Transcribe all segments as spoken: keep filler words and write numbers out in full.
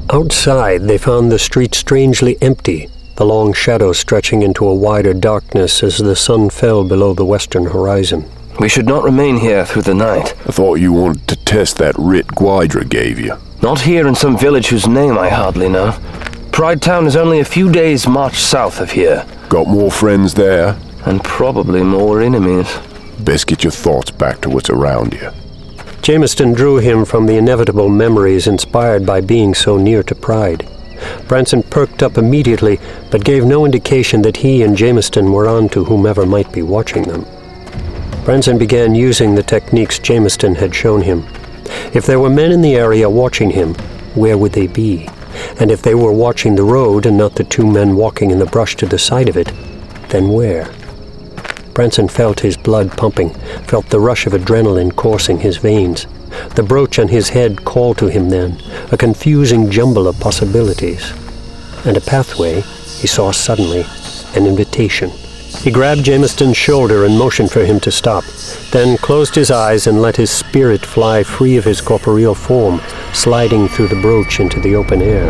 Outside, they found the street strangely empty, the long shadows stretching into a wider darkness as the sun fell below the western horizon. We should not remain here through the night. I thought you wanted to test that writ Gwydra gave you. Not here in some village whose name I hardly know. Pride Town is only a few days' march south of here. Got more friends there? And probably more enemies. Best get your thoughts back to what's around you. Jamestown drew him from the inevitable memories inspired by being so near to Pride. Branson perked up immediately, but gave no indication that he and Jamestown were on to whomever might be watching them. Branson began using the techniques Jamestown had shown him. If there were men in the area watching him, where would they be? And if they were watching the road and not the two men walking in the brush to the side of it, then where? Branson felt his blood pumping, felt the rush of adrenaline coursing his veins. The brooch on his head called to him then, a confusing jumble of possibilities. And a pathway, he saw suddenly, an invitation. He grabbed Jamestown's shoulder and motioned for him to stop, then closed his eyes and let his spirit fly free of his corporeal form, sliding through the brooch into the open air.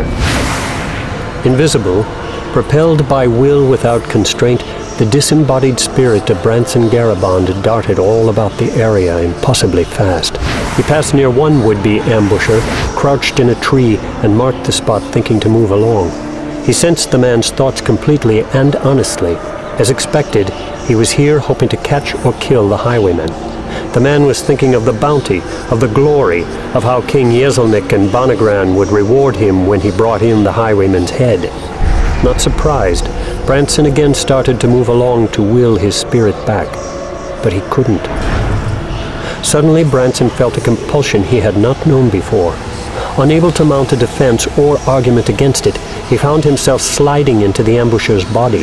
Invisible, propelled by will without constraint, the disembodied spirit of Branson Garabond darted all about the area impossibly fast. He passed near one would-be ambusher, crouched in a tree, and marked the spot thinking to move along. He sensed the man's thoughts completely and honestly. As expected, he was here hoping to catch or kill the highwaymen. The man was thinking of the bounty, of the glory, of how King Yezelnik and Bonagran would reward him when he brought in the highwayman's head. Not surprised, Branson again started to move along to will his spirit back, but he couldn't. Suddenly Branson felt a compulsion he had not known before. Unable to mount a defense or argument against it, he found himself sliding into the ambusher's body.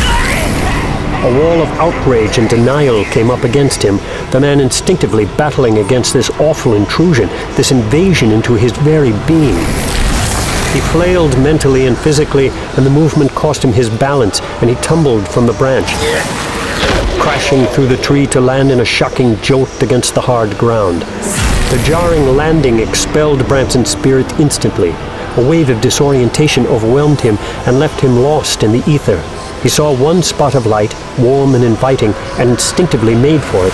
A wall of outrage and denial came up against him, the man instinctively battling against this awful intrusion, this invasion into his very being. He flailed mentally and physically, and the movement cost him his balance, and he tumbled from the branch, crashing through the tree to land in a shocking jolt against the hard ground. The jarring landing expelled Branson's spirit instantly. A wave of disorientation overwhelmed him and left him lost in the ether. He saw one spot of light, warm and inviting, and instinctively made for it.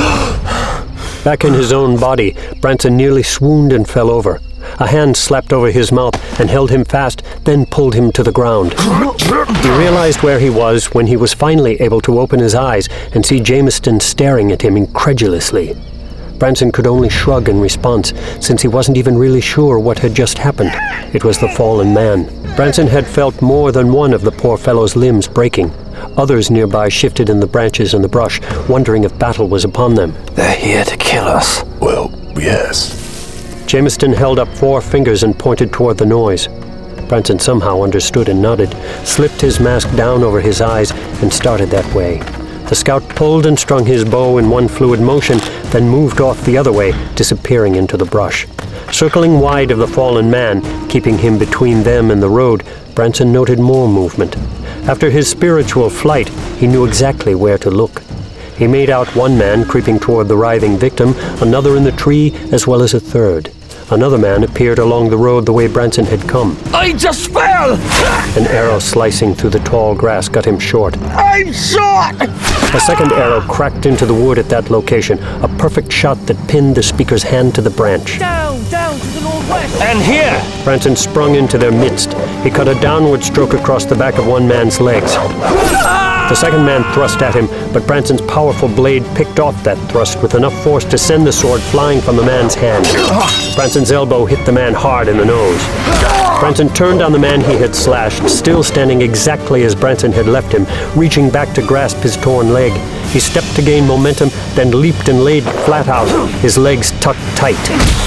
Back in his own body, Branson nearly swooned and fell over. A hand slapped over his mouth and held him fast, then pulled him to the ground. He realized where he was when he was finally able to open his eyes and see Jamestown staring at him incredulously. Branson could only shrug in response, since he wasn't even really sure what had just happened. It was the fallen man. Branson had felt more than one of the poor fellow's limbs breaking. Others nearby shifted in the branches and the brush, wondering if battle was upon them. They're here to kill us. Well, yes. Jamestown held up four fingers and pointed toward the noise. Branson somehow understood and nodded, slipped his mask down over his eyes, and started that way. The scout pulled and strung his bow in one fluid motion, then moved off the other way, disappearing into the brush. Circling wide of the fallen man, keeping him between them and the road, Branson noted more movement. After his spiritual flight, he knew exactly where to look. He made out one man creeping toward the writhing victim, another in the tree, as well as a third. Another man appeared along the road the way Branson had come. I just fell! An arrow slicing through the tall grass cut him short. I'm shot! A second arrow cracked into the wood at that location, a perfect shot that pinned the speaker's hand to the branch. Down, down to the northwest! And here! Branson sprung into their midst. He cut a downward stroke across the back of one man's legs. The second man thrust at him, but Branson's powerful blade picked off that thrust with enough force to send the sword flying from the man's hand. Branson's elbow hit the man hard in the nose. Branson turned on the man he had slashed, still standing exactly as Branson had left him, reaching back to grasp his torn leg. He stepped to gain momentum, then leaped and laid flat out, his legs tucked tight.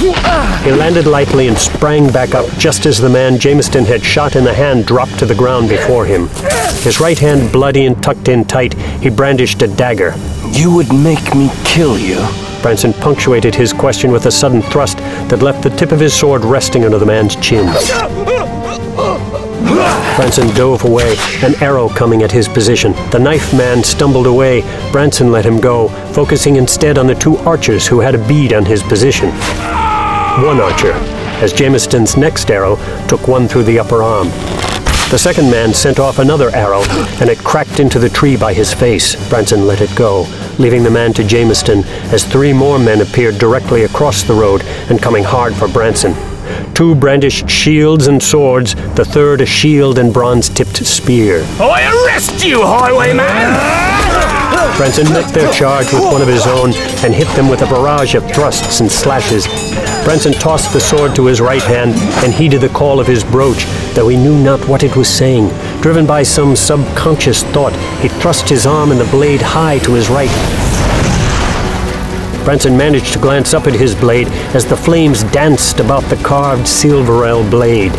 He landed lightly and sprang back up just as the man Jamestown had shot in the hand dropped to the ground before him. His right hand bloody and tucked in tight, he brandished a dagger. You would make me kill you? Branson punctuated his question with a sudden thrust that left the tip of his sword resting under the man's chin. Branson dove away, an arrow coming at his position. The knife man stumbled away. Branson let him go, focusing instead on the two archers who had a bead on his position. One archer, as Jameston's next arrow took one through the upper arm. The second man sent off another arrow, and it cracked into the tree by his face. Branson let it go, leaving the man to Jameson as three more men appeared directly across the road and coming hard for Branson. Two brandished shields and swords, the third a shield and bronze-tipped spear. I arrest you, highwayman! Branson met their charge with one of his own and hit them with a barrage of thrusts and slashes. Branson tossed the sword to his right hand and heeded the call of his brooch, though he knew not what it was saying. Driven by some subconscious thought, he thrust his arm and the blade high to his right. Branson managed to glance up at his blade as the flames danced about the carved Silverell blade.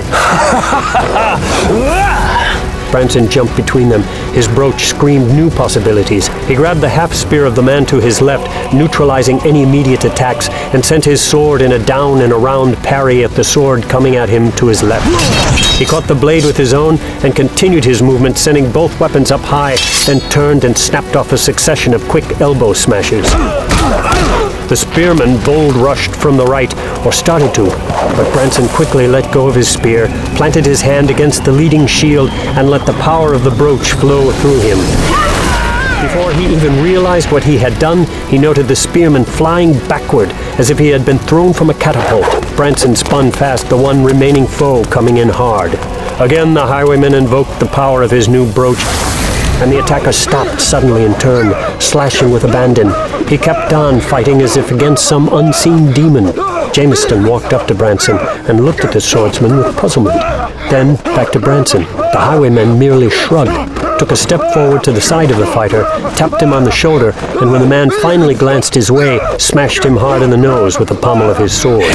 Branson jumped between them. His brooch screamed new possibilities. He grabbed the half-spear of the man to his left, neutralizing any immediate attacks, and sent his sword in a down and around parry at the sword coming at him to his left. He caught the blade with his own and continued his movement, sending both weapons up high, then turned and snapped off a succession of quick elbow smashes. The spearman bold rushed from the right, or started to, but Branson quickly let go of his spear, planted his hand against the leading shield, and let the power of the brooch flow through him. Before he even realized what he had done, he noted the spearman flying backward as if he had been thrown from a catapult. Branson spun past the one remaining foe coming in hard. Again the highwayman invoked the power of his new brooch, and the attacker stopped suddenly and turned, slashing with abandon. He kept on fighting as if against some unseen demon. Jameson walked up to Branson and looked at the swordsman with puzzlement. Then back to Branson. The highwayman merely shrugged, took a step forward to the side of the fighter, tapped him on the shoulder, and when the man finally glanced his way, smashed him hard in the nose with the pommel of his sword.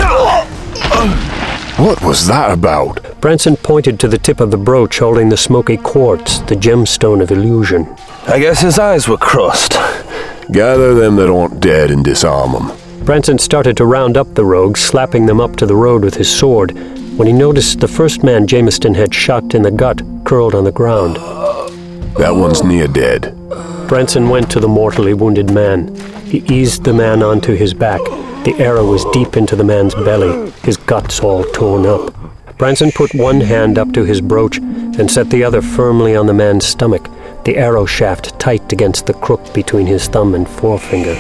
What was that about? Branson pointed to the tip of the brooch holding the smoky quartz, the gemstone of illusion. I guess his eyes were crossed. Gather them that aren't dead and disarm them. Branson started to round up the rogues, slapping them up to the road with his sword, when he noticed the first man Jameson had shot in the gut curled on the ground. That one's near dead. Branson went to the mortally wounded man. He eased the man onto his back. The arrow was deep into the man's belly, his guts all torn up. Branson put one hand up to his brooch and set the other firmly on the man's stomach, the arrow shaft tight against the crook between his thumb and forefinger.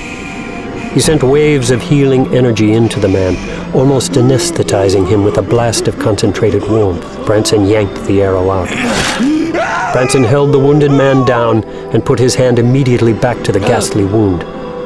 He sent waves of healing energy into the man, almost anesthetizing him with a blast of concentrated warmth. Branson yanked the arrow out. Branson held the wounded man down and put his hand immediately back to the ghastly wound.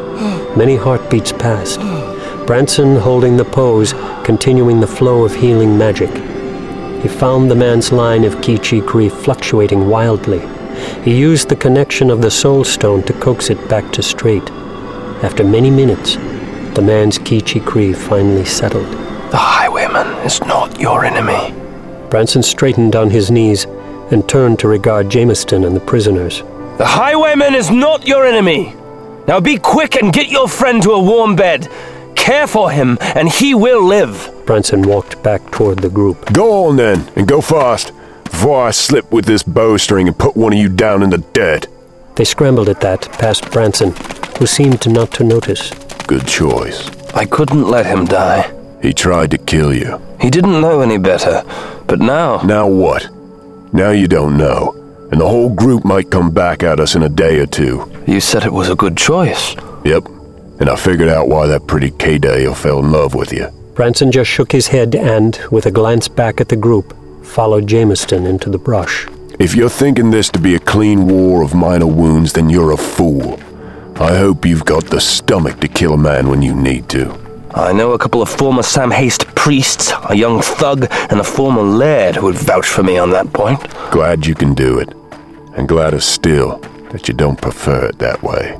Many heartbeats passed. Branson holding the pose, continuing the flow of healing magic. He found the man's line of Ki-Chi Kri fluctuating wildly. He used the connection of the soul stone to coax it back to straight. After many minutes, the man's Ki-Chi Kri finally settled. The highwayman is not your enemy. Branson straightened on his knees and turned to regard Jameson and the prisoners. The highwayman is not your enemy. Now be quick and get your friend to a warm bed. Care for him, and he will live. Branson walked back toward the group. Go on then, and go fast, before I slip with this bowstring and put one of you down in the dirt. They scrambled at that, past Branson, who seemed to not to notice. Good choice. I couldn't let him die. He tried to kill you. He didn't know any better, but now... Now what? Now you don't know, and the whole group might come back at us in a day or two. You said it was a good choice. Yep, and I figured out why that pretty K-Dale fell in love with you. Branson just shook his head and, with a glance back at the group, followed Jameson into the brush. If you're thinking this to be a clean war of minor wounds, then you're a fool. I hope you've got the stomach to kill a man when you need to. I know a couple of former Sam Haste priests, a young thug, and a former laird who would vouch for me on that point. Glad you can do it, and gladder still that you don't prefer it that way.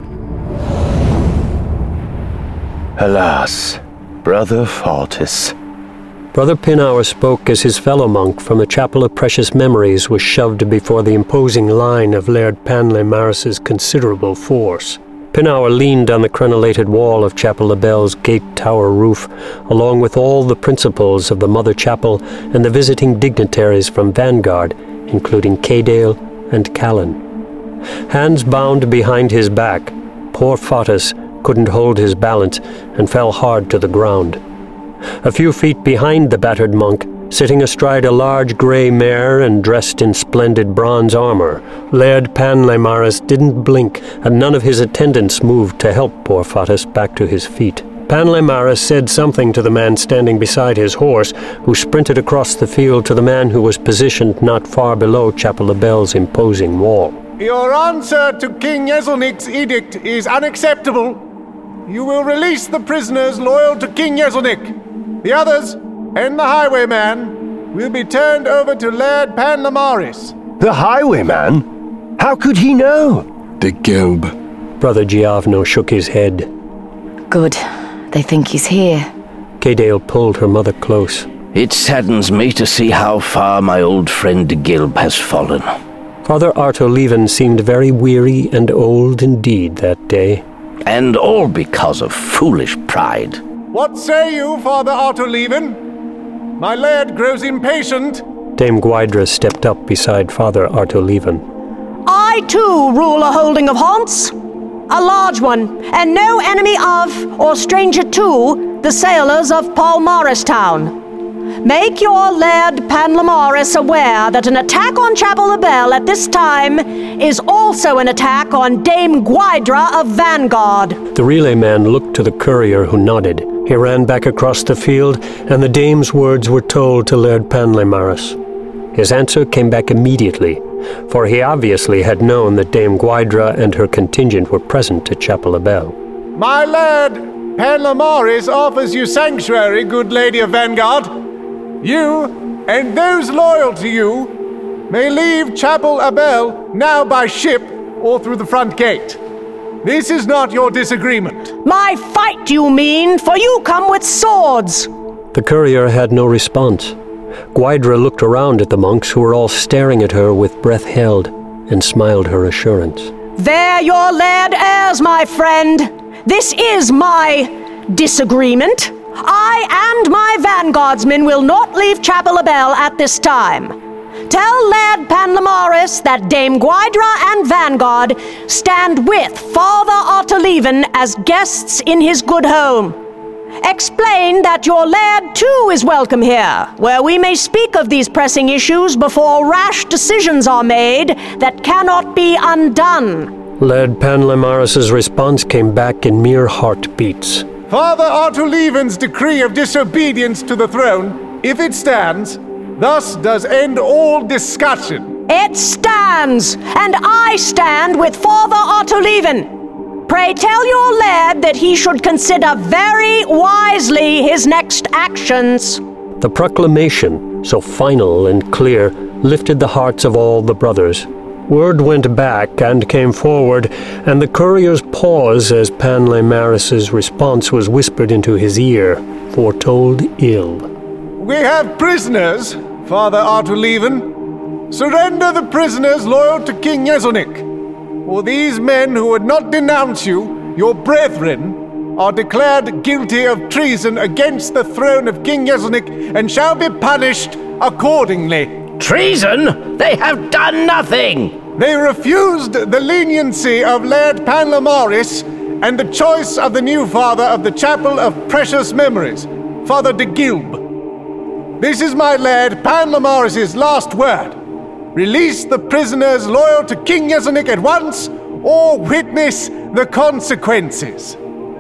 Alas, Brother Faltis. Brother Pinauer spoke as his fellow monk from the Chapel of Precious Memories was shoved before the imposing line of Laird Panle Maris's considerable force. Pinauer leaned on the crenellated wall of Chapel La Belle's gate tower roof, along with all the principals of the Mother Chapel and the visiting dignitaries from Vanguard, including K-Dale and Callan. Hands bound behind his back, poor Fatus couldn't hold his balance and fell hard to the ground. A few feet behind the battered monk, sitting astride a large grey mare and dressed in splendid bronze armor, Laird Panlemaris didn't blink, and none of his attendants moved to help poor Fatus back to his feet. Panlemaris said something to the man standing beside his horse, who sprinted across the field to the man who was positioned not far below Chapel Le Bel's imposing wall. Your answer to King Yezelnik's edict is unacceptable. You will release the prisoners loyal to King Yezelnik. The others, and the highwayman, will be turned over to Laird Panlemaris. The highwayman? How could he know? De Gilb. Brother Giavno shook his head. Good. They think he's here. Cadale pulled her mother close. It saddens me to see how far my old friend de Gilb has fallen. Father Artoleven seemed very weary and old indeed that day. And all because of foolish pride. What say you, Father Artoleven? My laird grows impatient. Dame Gwydrae stepped up beside Father Artoleven. I too rule a holding of haunts, a large one, and no enemy of, or stranger to, the sailors of Palmaris town. Make your Laird Panlemaris aware that an attack on Chapel Le Bel at this time is also an attack on Dame Gwydrae of Vanguard. The relay man looked to the courier, who nodded. He ran back across the field, and the dame's words were told to Laird Panlemaris. His answer came back immediately, for he obviously had known that Dame Gwydrae and her contingent were present at Chapel Le Bel. My Laird Panlemaris offers you sanctuary, good lady of Vanguard. You, and those loyal to you, may leave Chapel Le Bel now by ship or through the front gate. This is not your disagreement. My fight, you mean, for you come with swords. The courier had no response. Gwydrae looked around at the monks, who were all staring at her with breath held, and smiled her assurance. They're your laird heirs, my friend. This is my disagreement. I and my vanguardsmen will not leave Chapel Le Bel at this time. Tell Laird Panlemaris that Dame Gwydrae and Vanguard stand with Father Artoleven as guests in his good home. Explain that your laird too is welcome here, where we may speak of these pressing issues before rash decisions are made that cannot be undone. Laird Panlemaris's response came back in mere heartbeats. Father Artoleven's decree of disobedience to the throne, if it stands, thus does end all discussion. It stands, and I stand with Father Artoleven. Pray tell your laird that he should consider very wisely his next actions. The proclamation, so final and clear, lifted the hearts of all the brothers. Word went back and came forward, and the courier's pause as Panlemaris's response was whispered into his ear, foretold ill. We have prisoners, Father Artoleven. Surrender the prisoners loyal to King Yezelnik. For these men who would not denounce you, your brethren, are declared guilty of treason against the throne of King Yezelnik and shall be punished accordingly. Treason? They have done nothing! They refused the leniency of Laird Panlemaris and the choice of the new father of the Chapel of Precious Memories, Father de Gilb. This is my Laird Panlemaris' last word. Release the prisoners loyal to King Yezelnik at once, or witness the consequences.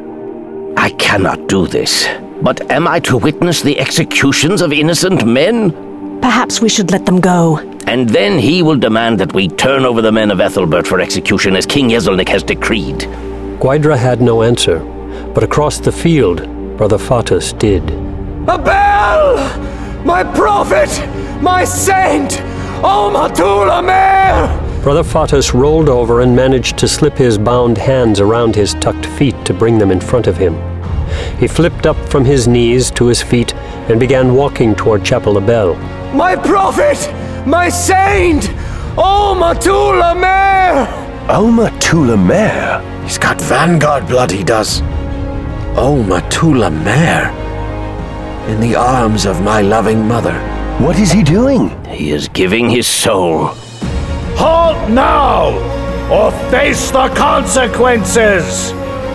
I cannot do this, but am I to witness the executions of innocent men? Perhaps we should let them go. And then he will demand that we turn over the men of Ethelbert for execution as King Yezelnik has decreed. Gwydrae had no answer, but across the field, Brother Fatus did. Abel! My prophet! My saint! Oh, Matula Mare! Brother Fatus rolled over and managed to slip his bound hands around his tucked feet to bring them in front of him. He flipped up from his knees to his feet and began walking toward Chapel Le Bel. My prophet! My saint! Oh, Matula Mare! Oh, Matula Mare? He's got Vanguard blood, he does. Oh, Matula Mare. In the arms of my loving mother. What is he doing? He is giving his soul. Halt now, or face the consequences!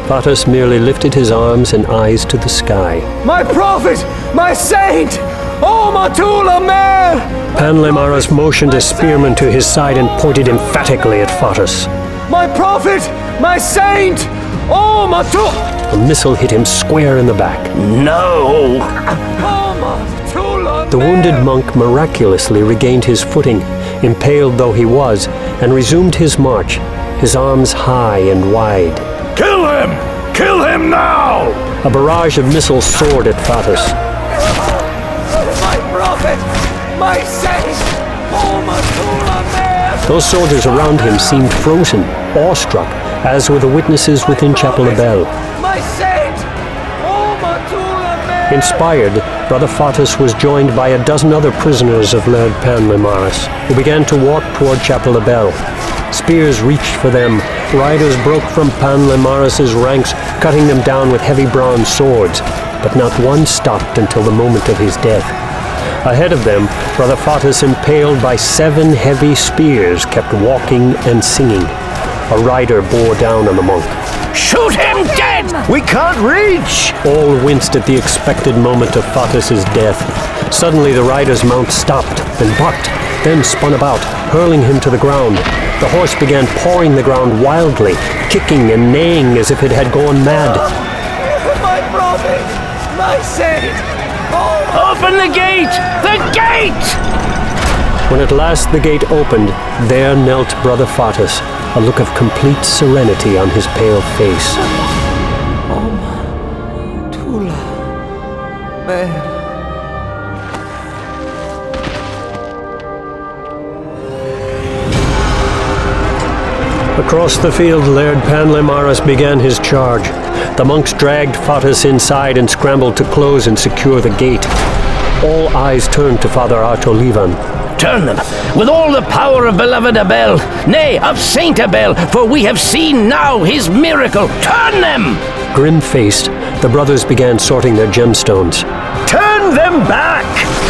Fatus merely lifted his arms and eyes to the sky. My prophet! My saint! Oh, Matula Mer! Panlemaras motioned a spearman to his side and pointed emphatically at Fatus. My prophet! My saint! Oh, Matula! A missile hit him square in the back. No! Oh, Matula! The wounded monk miraculously regained his footing, impaled though he was, and resumed his march, his arms high and wide. Kill him! Kill him now! A barrage of missiles soared at Fatus. My prophet! My saint! Oh, Matula Mer! Those soldiers around him seemed frozen, awestruck, as were the witnesses within Chapel Abel. My saint! Oh, Matula Mer! Inspired, Brother Fatus was joined by a dozen other prisoners of Laird Panlemaras, who began to walk toward Chapel Abel. Spears reached for them. Riders broke from Panlemaras' ranks, cutting them down with heavy bronze swords, but not one stopped until the moment of his death. Ahead of them, Brother Fatus, impaled by seven heavy spears, kept walking and singing. A rider bore down on the monk. Shoot him dead! We can't reach! All winced at the expected moment of Fatus's death. Suddenly the rider's mount stopped, then bucked, then spun about, hurling him to the ground. The horse began pawing the ground wildly, kicking and neighing as if it had gone mad. My prophet! My saint! Oh, Open the gate! The gate! When at last the gate opened, there knelt Brother Fatus, a look of complete serenity on his pale face. Oh, Matula Mer. Across the field, Laird Panlemaras began his charge. The monks dragged Fatus inside and scrambled to close and secure the gate. All eyes turned to Father Artolivan. Turn them, with all the power of beloved Abel, nay, of Saint Abel, for we have seen now his miracle. Turn them! Grim-faced, the brothers began sorting their gemstones. Turn them back!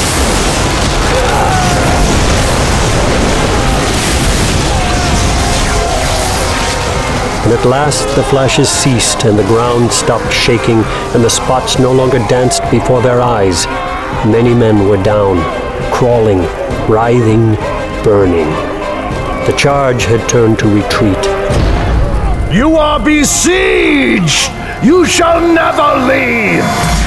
And at last the flashes ceased and the ground stopped shaking and the spots no longer danced before their eyes. Many men were down, crawling, writhing, burning. The charge had turned to retreat. You are besieged! You shall never leave!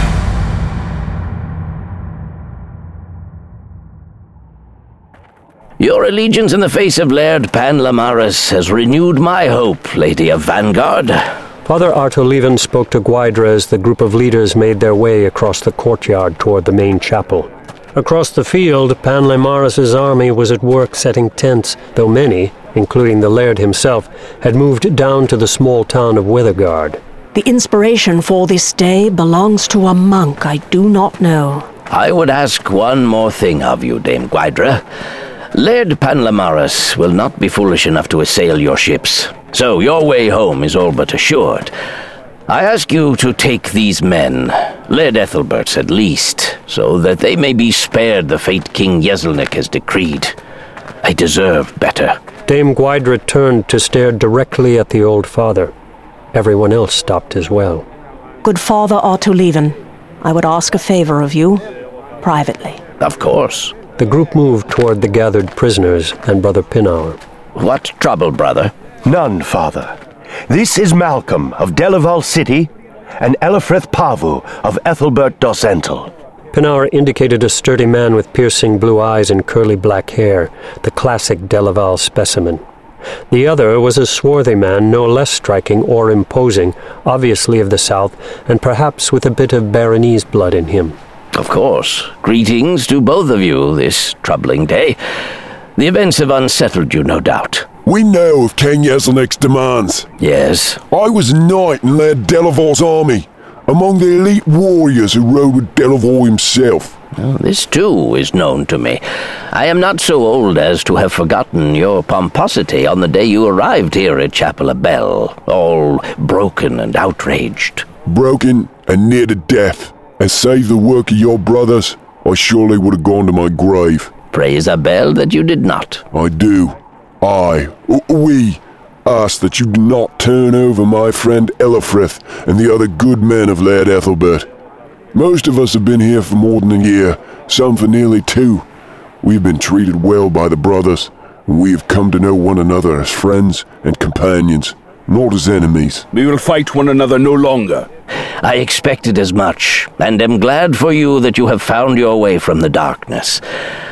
Your allegiance in the face of Laird Panlemaras has renewed my hope, Lady of Vanguard. Father Artolivan spoke to Gwaidra as the group of leaders made their way across the courtyard toward the main chapel. Across the field, Panlemaras' army was at work setting tents, though many, including the Laird himself, had moved down to the small town of Weatherguard. The inspiration for this day belongs to a monk I do not know. I would ask one more thing of you, Dame Gwaidra. Laird Panlemaras will not be foolish enough to assail your ships, so your way home is all but assured. I ask you to take these men, Laird Ethelbert's at least, so that they may be spared the fate King Yezelnik has decreed. I deserve better. Dame Gwaidra turned to stare directly at the old father. Everyone else stopped as well. Good Father Artolivan, I would ask a favor of you, privately. Of course. The group moved toward the gathered prisoners and Brother Pinaur. What trouble, brother? None, Father. This is Malcolm of Delaval City and Elifrith Pavu of Ethelbert Dosental. Pinaur indicated a sturdy man with piercing blue eyes and curly black hair, the classic Delaval specimen. The other was a swarthy man, no less striking or imposing, obviously of the south, and perhaps with a bit of Baronese blood in him. Of course. Greetings to both of you this troubling day. The events have unsettled you, no doubt. We know of King Yezelnik's demands. Yes. I was a knight and led Delaval's army, among the elite warriors who rode with Delaval himself. Well, this, too, is known to me. I am not so old as to have forgotten your pomposity on the day you arrived here at Chapel Abel, all broken and outraged. Broken and near to death. And save the work of your brothers, I surely would have gone to my grave. Praise Abel that you did not. I do. I, we, ask that you do not turn over my friend Elifrith and the other good men of Laird Ethelbert. Most of us have been here for more than a year, some for nearly two. We've been treated well by the brothers, and we have come to know one another as friends and companions, not as enemies. We will fight one another no longer. I expected as much, and am glad for you that you have found your way from the darkness.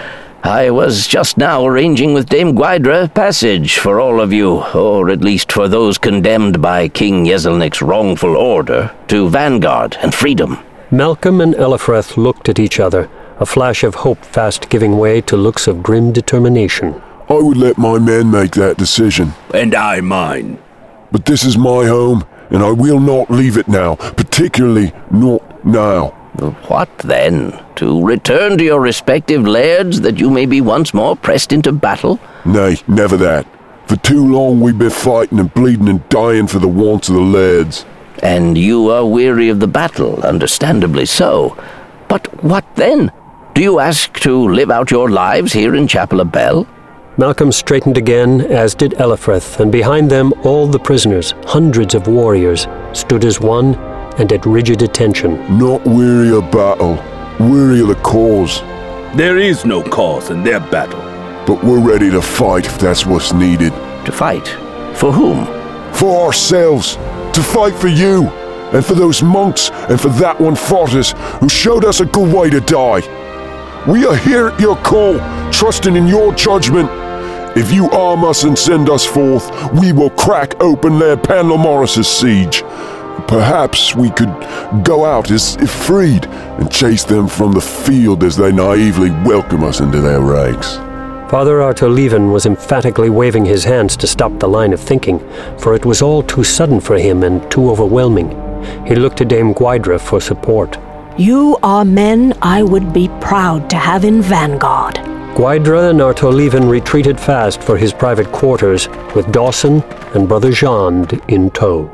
I was just now arranging with Dame Gwaidra passage for all of you, or at least for those condemned by King Yeselnik's wrongful order, to Vanguard and freedom. Malcolm and Elifrith looked at each other, a flash of hope fast giving way to looks of grim determination. I would let my men make that decision. And I mine. But this is my home, and I will not leave it now, particularly not now. What then? To return to your respective lairds that you may be once more pressed into battle? Nay, never that. For too long we've been fighting and bleeding and dying for the wants of the lairds. And you are weary of the battle, understandably so. But what then? Do you ask to live out your lives here in Chapel Abel? Malcolm straightened again, as did Elifrith, and behind them all the prisoners, hundreds of warriors, stood as one and at rigid attention. Not weary of battle, weary of the cause. There is no cause in their battle. But we're ready to fight if that's what's needed. To fight? For whom? For ourselves. To fight for you, and for those monks, and for that one Fortis, who showed us a good way to die. We are here at your call, trusting in your judgment. If you arm us and send us forth, we will crack open Laird Panlomoris's siege. Perhaps we could go out as if freed, and chase them from the field as they naively welcome us into their ranks. Father Artolivan was emphatically waving his hands to stop the line of thinking, for it was all too sudden for him and too overwhelming. He looked to Dame Gwaidra for support. You are men I would be proud to have in Vanguard. Gwaidra and Artolivan retreated fast for his private quarters, with Dawson and Brother Jean in tow.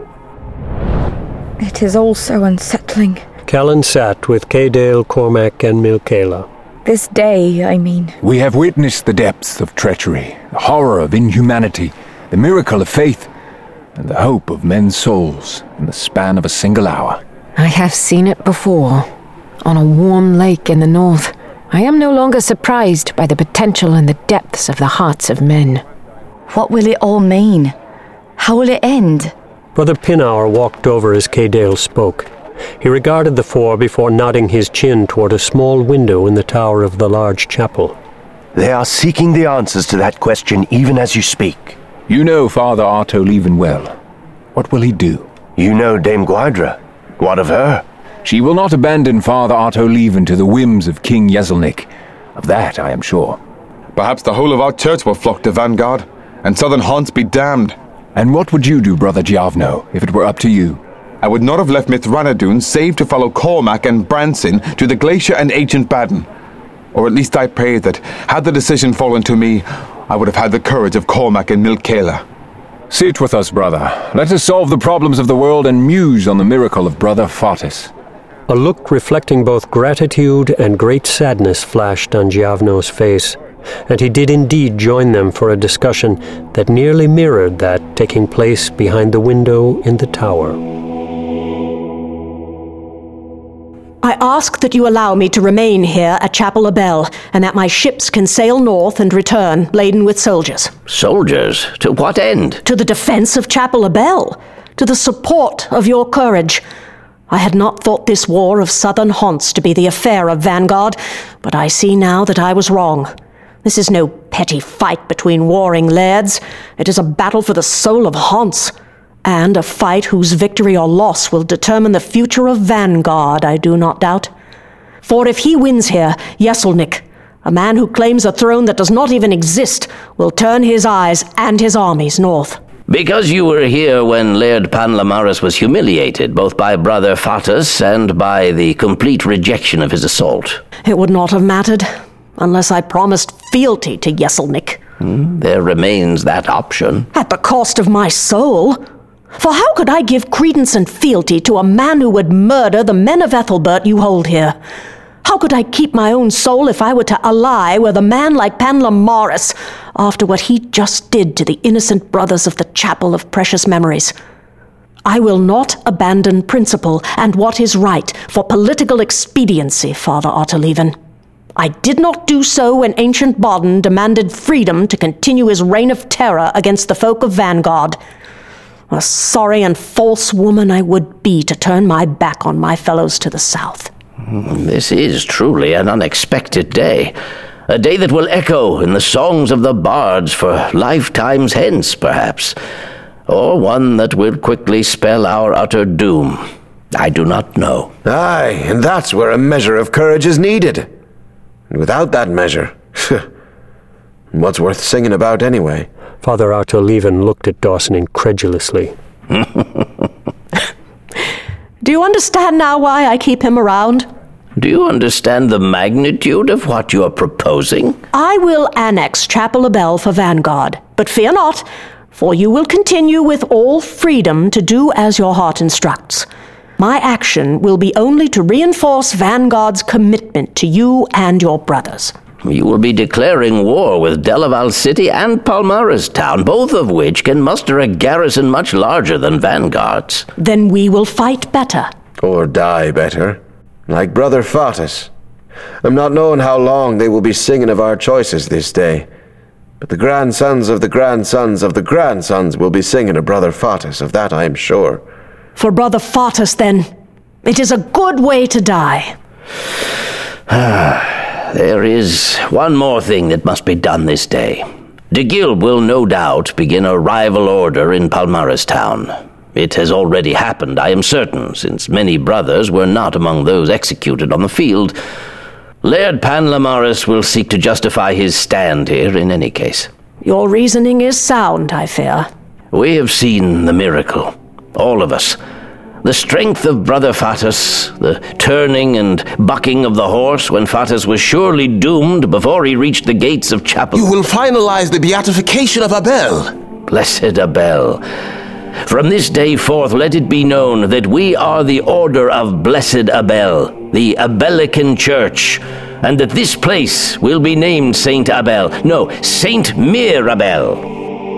It is all so unsettling. Callan sat with Cadale, Cormac, and Milcela. This day, I mean. We have witnessed the depths of treachery, the horror of inhumanity, the miracle of faith, and the hope of men's souls in the span of a single hour. I have seen it before, on a warm lake in the north. I am no longer surprised by the potential and the depths of the hearts of men. What will it all mean? How will it end? Brother Pinaur walked over as Cadale spoke. He regarded the four before nodding his chin toward a small window in the tower of the large chapel. They are seeking the answers to that question even as you speak. You know Father Artolivan well. What will he do? You know Dame Gwaidra. What of her? She will not abandon Father Artolivan to the whims of King Yeselnik. Of that I am sure. Perhaps the whole of our church will flock to Vanguard, and southern haunts be damned. And what would you do, Brother Giavno, if it were up to you? I would not have left Mithranadun save to follow Cormac and Branson to the glacier and ancient Baden. Or at least I pray that, had the decision fallen to me, I would have had the courage of Cormac and Milcela. Sit with us, brother. Let us solve the problems of the world and muse on the miracle of Brother Fortis. A look reflecting both gratitude and great sadness flashed on Giavno's face, and he did indeed join them for a discussion that nearly mirrored that taking place behind the window in the tower. I ask that you allow me to remain here at Chapel Abel, and that my ships can sail north and return, laden with soldiers. Soldiers? To what end? To the defense of Chapel Abel, to the support of your courage. I had not thought this war of southern haunts to be the affair of Vanguard, but I see now that I was wrong. This is no petty fight between warring lairds. It is a battle for the soul of haunts, and a fight whose victory or loss will determine the future of Vanguard, I do not doubt. For if he wins here, Yeselnik, a man who claims a throne that does not even exist, will turn his eyes and his armies north. Because you were here when Laird Panlomaris was humiliated, both by Brother Fatus and by the complete rejection of his assault. It would not have mattered, unless I promised fealty to Yeselnik. Hmm, there remains that option. At the cost of my soul. For how could I give credence and fealty to a man who would murder the men of Ethelbert you hold here? How could I keep my own soul if I were to ally with a man like Panlomaris, after what he just did to the innocent brothers of the Chapel of Precious Memories. I will not abandon principle and what is right for political expediency, Father Ottolieven. I did not do so when ancient Bodden demanded freedom to continue his reign of terror against the folk of Vanguard. A sorry and false woman I would be to turn my back on my fellows to the south. This is truly an unexpected day. A day that will echo in the songs of the bards for lifetimes hence, perhaps. Or one that will quickly spell our utter doom. I do not know. Aye, and that's where a measure of courage is needed. And without that measure, what's worth singing about anyway? Father Ottolieven looked at Dawson incredulously. Do you understand now why I keep him around? Do you understand the magnitude of what you are proposing? I will annex Chapel Abel for Vanguard, but fear not, for you will continue with all freedom to do as your heart instructs. My action will be only to reinforce Vanguard's commitment to you and your brothers. You will be declaring war with Delaval City and Palmaris Town, both of which can muster a garrison much larger than Vanguard's. Then we will fight better. Or die better, like Brother Fatus. I'm not knowing how long they will be singing of our choices this day, but the grandsons of the grandsons of the grandsons will be singing of Brother Fatus, of that I am sure. For Brother Fatus, then, it is a good way to die. There is one more thing that must be done this day. De Gilb will no doubt begin a rival order in Palmaris Town. It has already happened, I am certain, since many brothers were not among those executed on the field. Laird Panlamaris will seek to justify his stand here in any case. Your reasoning is sound, I fear. We have seen the miracle. All of us. The strength of Brother Fatus, the turning and bucking of the horse when Fatus was surely doomed before he reached the gates of Chapel. You will finalize the beatification of Abel. Blessed Abel. From this day forth let it be known that we are the Order of Blessed Abel, the Abelican Church, and that this place will be named Saint Abel. No, Saint Mirabel.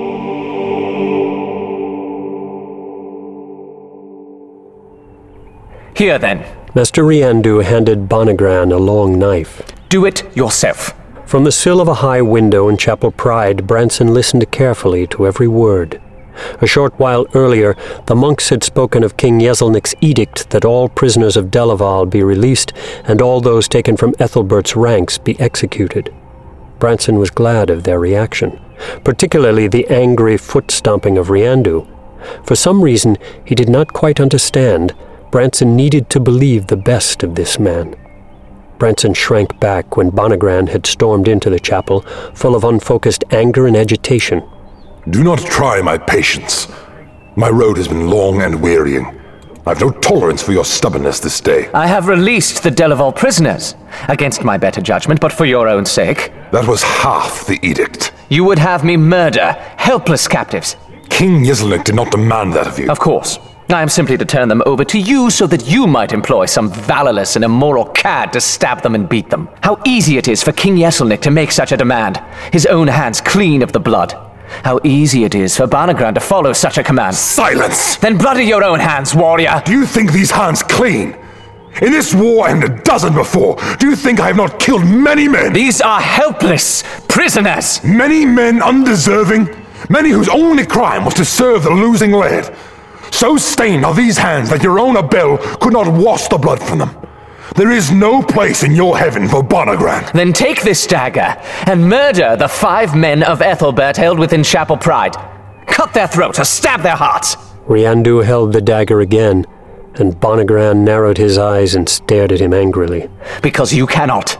Here, then. Master Riandu handed Bonagran a long knife. Do it yourself. From the sill of a high window in Chapel Pride, Branson listened carefully to every word. A short while earlier, the monks had spoken of King Yeselnik's edict that all prisoners of Delaval be released and all those taken from Ethelbert's ranks be executed. Branson was glad of their reaction, particularly the angry foot-stomping of Riandu. For some reason he did not quite understand, Branson needed to believe the best of this man. Branson shrank back when Bonagran had stormed into the chapel, full of unfocused anger and agitation. Do not try my patience. My road has been long and wearying. I have no tolerance for your stubbornness this day. I have released the Delaval prisoners, against my better judgment, but for your own sake. That was half the edict. You would have me murder helpless captives. King Yeselnik did not demand that of you. Of course. I am simply to turn them over to you so that you might employ some valorless and immoral cad to stab them and beat them. How easy it is for King Yeselnik to make such a demand, his own hands clean of the blood. How easy it is for Bonagran to follow such a command. Silence! Then bloody your own hands, warrior! Do you think these hands clean? In this war and a dozen before, do you think I have not killed many men? These are helpless prisoners! Many men undeserving? Many whose only crime was to serve the losing laird? So stained are these hands that your own Abel could not wash the blood from them. There is no place in your heaven for Bonagran. Then take this dagger and murder the five men of Ethelbert held within Chapel Pride. Cut their throats or stab their hearts. Riandu held the dagger again, and Bonagran narrowed his eyes and stared at him angrily. Because you cannot.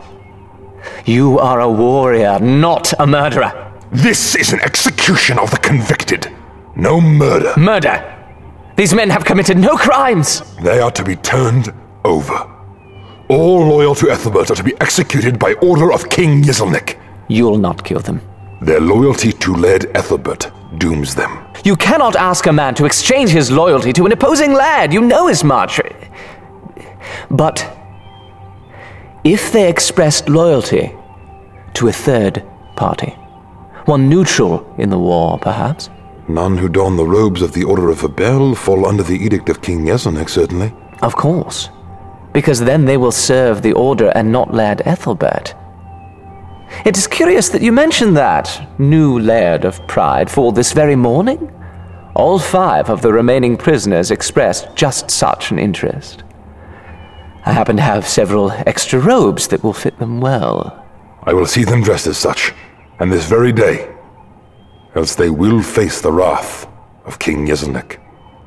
You are a warrior, not a murderer. This is an execution of the convicted. No murder. Murder. These men have committed no crimes. They are to be turned over. All loyal to Ethelbert are to be executed by order of King Yeselnik. You'll not kill them. Their loyalty to Laird Ethelbert dooms them. You cannot ask a man to exchange his loyalty to an opposing laird. You know as much. But if they expressed loyalty to a third party, One neutral in the war, perhaps? None who don the robes of the Order of Abel fall under the edict of King Yeselnik, certainly. Of course. Because then they will serve the Order and not Laird Ethelbert. It is curious that you mention that, new Laird of Pride, for this very morning. All five of the remaining prisoners expressed just such an interest. I happen to have several extra robes that will fit them well. I will see them dressed as such, and this very day, else they will face the wrath of King Yeselnik.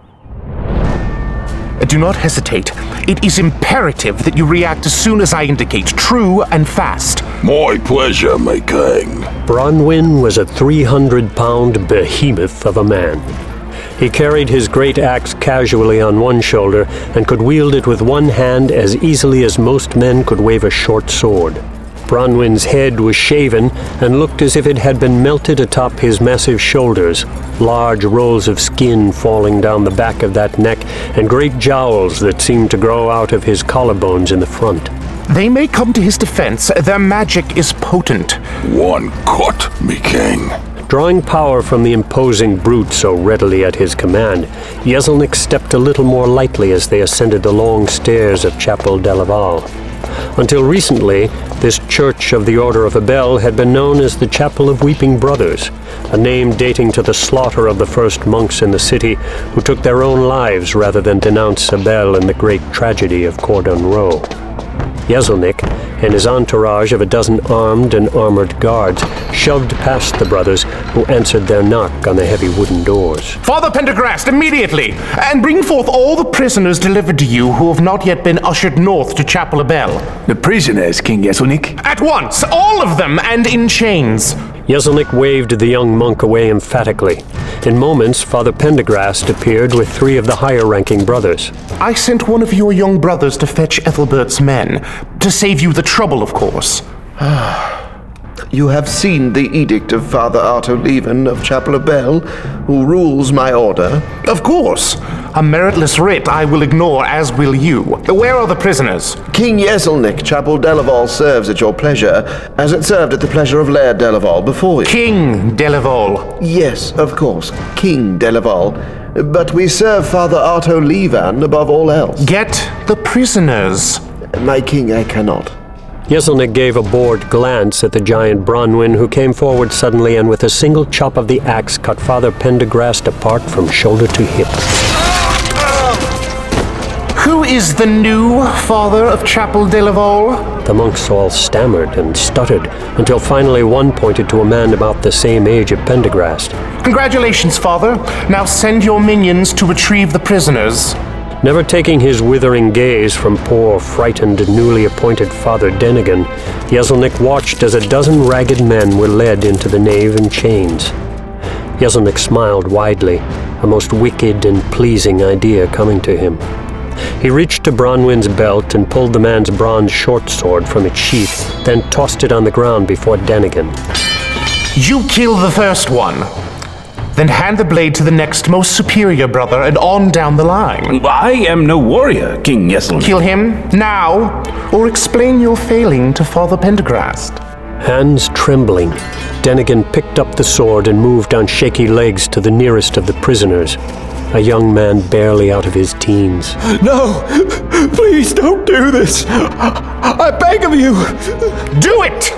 Do not hesitate. It is imperative that you react as soon as I indicate, true and fast. My pleasure, my king. Bronwyn was a three hundred pound behemoth of a man. He carried his great axe casually on one shoulder and could wield it with one hand as easily as most men could wave a short sword. Bronwyn's head was shaven and looked as if it had been melted atop his massive shoulders, large rolls of skin falling down the back of that neck and great jowls that seemed to grow out of his collarbones in the front. They may come to his defense. Their magic is potent. One cut, me king. Drawing power from the imposing brute so readily at his command, Yeselnik stepped a little more lightly as they ascended the long stairs of Chapel Delaval. Until recently, this church of the Order of Abel had been known as the Chapel of Weeping Brothers, a name dating to the slaughter of the first monks in the city who took their own lives rather than denounce Abel in the great tragedy of Cordon Row. Yeselnik and his entourage of a dozen armed and armored guards shoved past the brothers, who answered their knock on the heavy wooden doors. Father Pendergrast, immediately! And bring forth all the prisoners delivered to you who have not yet been ushered north to Chapel Abel. The prisoners, King Yeselnik? At once! All of them, and in chains! Yeselnik waved the young monk away emphatically. In moments, Father Pendergrast appeared with three of the higher-ranking brothers. I sent one of your young brothers to fetch Ethelbert's men. To save you the trouble, of course. You have seen the edict of Father Arto Leven of Chapel Abel, who rules my order? Of course. A meritless writ I will ignore, as will you. Where are the prisoners? King Yeselnik, Chapel Delaval serves at your pleasure, as it served at the pleasure of Laird Delaval before you. King Delaval. Yes, of course, King Delaval. But we serve Father Arto Levan above all else. Get the prisoners. My king, I cannot. Yeselnik gave a bored glance at the giant Bronwyn, who came forward suddenly and with a single chop of the axe cut Father Pendergrast apart from shoulder to hip. Who is the new Father of Chapel Delaval? The monks all stammered and stuttered, until finally one pointed to a man about the same age of Pendergrast. Congratulations, Father. Now send your minions to retrieve the prisoners. Never taking his withering gaze from poor, frightened, newly appointed Father Denigan, Yeselnik watched as a dozen ragged men were led into the nave in chains. Yeselnik smiled widely, a most wicked and pleasing idea coming to him. He reached to Bronwyn's belt and pulled the man's bronze short sword from its sheath, then tossed it on the ground before Denigan. You kill the first one. Then hand the blade to the next most superior brother and on down the line. I am no warrior, King Yeselnik. Kill him now, or explain your failing to Father Pendergrast. Hands trembling, Denigan picked up the sword and moved on shaky legs to the nearest of the prisoners, a young man barely out of his teens. No! Please don't do this! I beg of you! Do it!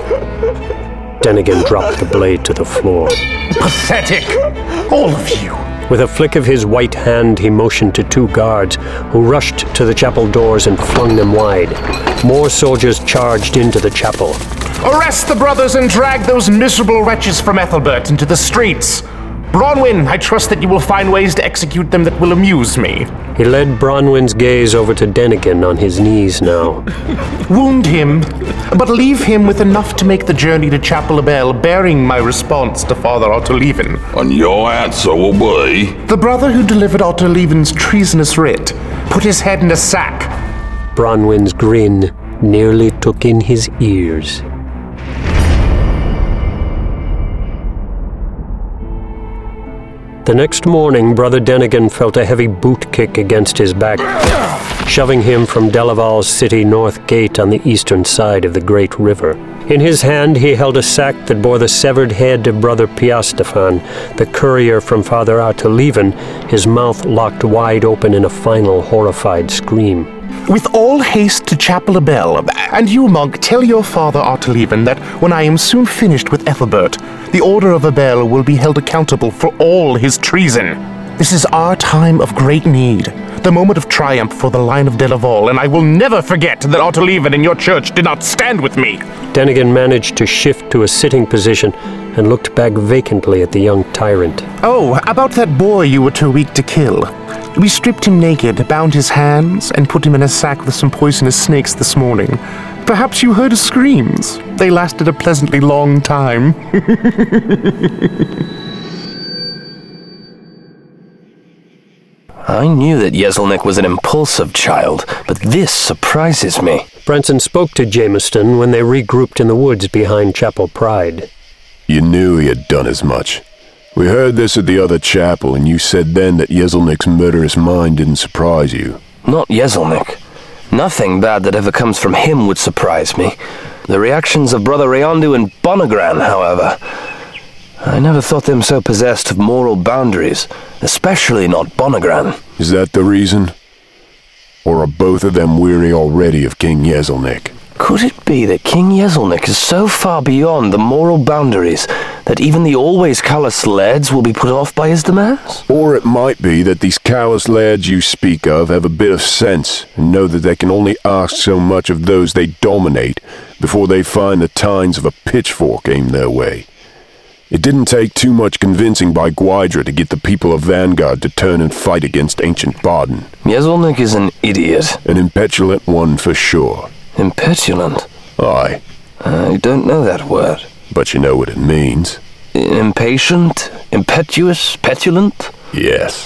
Denigan dropped the blade to the floor. Pathetic! All of you! With a flick of his white hand, he motioned to two guards, who rushed to the chapel doors and flung them wide. More soldiers charged into the chapel. Arrest the brothers and drag those miserable wretches from Ethelbert into the streets. Bronwyn, I trust that you will find ways to execute them that will amuse me. He led Bronwyn's gaze over to Denigan on his knees now. Wound him, but leave him with enough to make the journey to Chapel Abel, bearing my response to Father Arto Leven. And your answer will be? The brother who delivered Arto Leven's treasonous writ put his head in a sack. Bronwyn's grin nearly took in his ears. The next morning, Brother Denigan felt a heavy boot kick against his back. shoving him from Delaval's city north gate on the eastern side of the great river. In his hand he held a sack that bore the severed head of Brother Piastefan, the courier from Father Arteleven, his mouth locked wide open in a final horrified scream. With all haste to Chapel Abel, and you, monk, tell your father Arteleven that when I am soon finished with Ethelbert, the Order of Abel will be held accountable for all his treason. This is our time of great need, the moment of triumph for the line of Delaval, and I will never forget that Arteleven and your church did not stand with me. Denigan managed to shift to a sitting position and looked back vacantly at the young tyrant. Oh, about that boy you were too weak to kill. We stripped him naked, bound his hands, and put him in a sack with some poisonous snakes this morning. Perhaps you heard his screams. They lasted a pleasantly long time. I knew that Yeselnik was an impulsive child, but this surprises me. Branson spoke to Jamestown when they regrouped in the woods behind Chapel Pride. You knew he had done as much. We heard this at the other chapel, and you said then that Yeselnik's murderous mind didn't surprise you. Not Yeselnik. Nothing bad that ever comes from him would surprise me. The reactions of Brother Riondu and Bonagran, however, I never thought them so possessed of moral boundaries, especially not Bonagran. Is that the reason? Or are both of them weary already of King Yeselnik? Could it be that King Yeselnik is so far beyond the moral boundaries that even the always callous lairds will be put off by his demands? Or it might be that these callous lairds you speak of have a bit of sense and know that they can only ask so much of those they dominate before they find the tines of a pitchfork aimed their way. It didn't take too much convincing by Gwaidra to get the people of Vanguard to turn and fight against ancient Baden. Yeselnik is an idiot. An impetulant one for sure. Impetulant? Aye. I don't know that word. But you know what it means. Impatient? Impetuous? Petulant? Yes.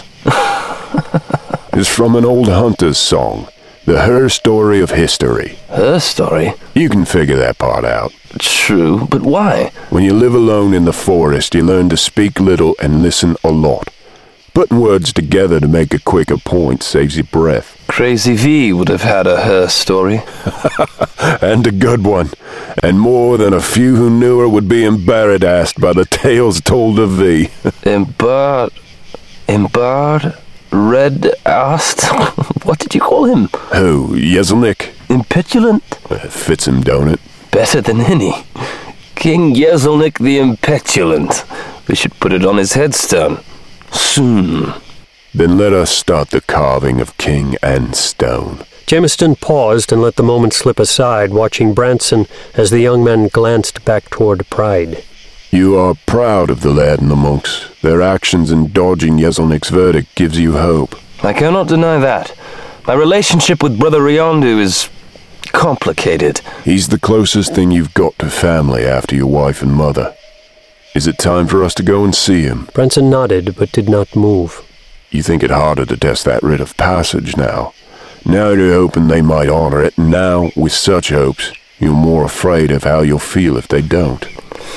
It's from an old hunter's song. The Her Story of History. Her story? You can figure that part out. True, but why? When you live alone in the forest, you learn to speak little and listen a lot. Putting words together to make a quicker point saves you breath. Crazy V would have had a her story. And a good one. And more than a few who knew her would be embarrassed by the tales told of thee. Embar... Embar... Red asked. What did you call him? Who, Yeselnik? Impetulant? It fits him, don't it? Better than any. King Yeselnik the Impetulant. We should put it on his headstone. Soon. Then let us start the carving of king and stone. Jamestown paused and let the moment slip aside, watching Branson as the young man glanced back toward Pride. You are proud of the lad and the monks. Their actions in dodging Yeselnik's verdict gives you hope. I cannot deny that. My relationship with Brother Riondu is complicated. He's the closest thing you've got to family after your wife and mother. Is it time for us to go and see him? Branson nodded, but did not move. You think it harder to test that writ of passage now? Now you're hoping they might honor it, and now, with such hopes, you're more afraid of how you'll feel if they don't.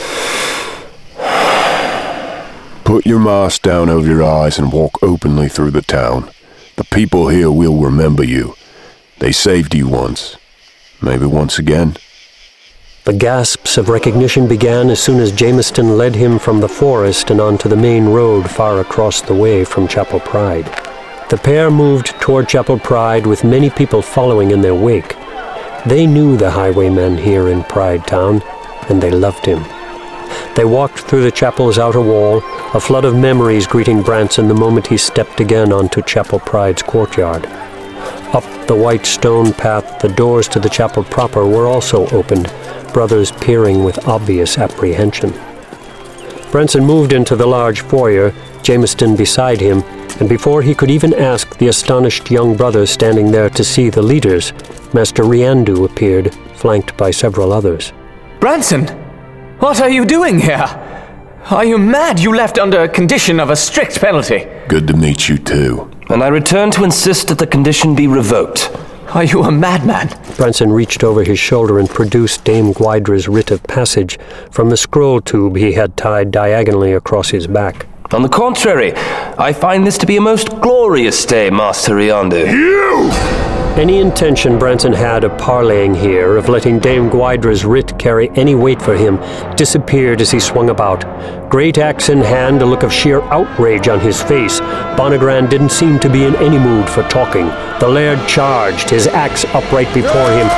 Put your mask down over your eyes and walk openly through the town. The people here will remember you. They saved you once. Maybe once again. The gasps of recognition began as soon as Jamestown led him from the forest and onto the main road far across the way from Chapel Pride. The pair moved toward Chapel Pride with many people following in their wake. They knew the highwaymen here in Pride Town, and they loved him. They walked through the chapel's outer wall, a flood of memories greeting Branson the moment he stepped again onto Chapel Pride's courtyard. Up the white stone path, the doors to the chapel proper were also opened, brothers peering with obvious apprehension. Branson moved into the large foyer, Jamestown beside him, and before he could even ask the astonished young brothers standing there to see the leaders, Master Riondu appeared, flanked by several others. Branson! What are you doing here? Are you mad? You left under a condition of a strict penalty. Good to meet you too. And I return to insist that the condition be revoked. Are you a madman? Branson reached over his shoulder and produced Dame Gwaidra's writ of passage from the scroll tube he had tied diagonally across his back. On the contrary, I find this to be a most glorious day, Master Riondu. You! Any intention Branson had of parleying here, of letting Dame Gwydra's writ carry any weight for him, disappeared as he swung about. Great axe in hand, a look of sheer outrage on his face, Bonagran didn't seem to be in any mood for talking. The laird charged, his axe upright before him.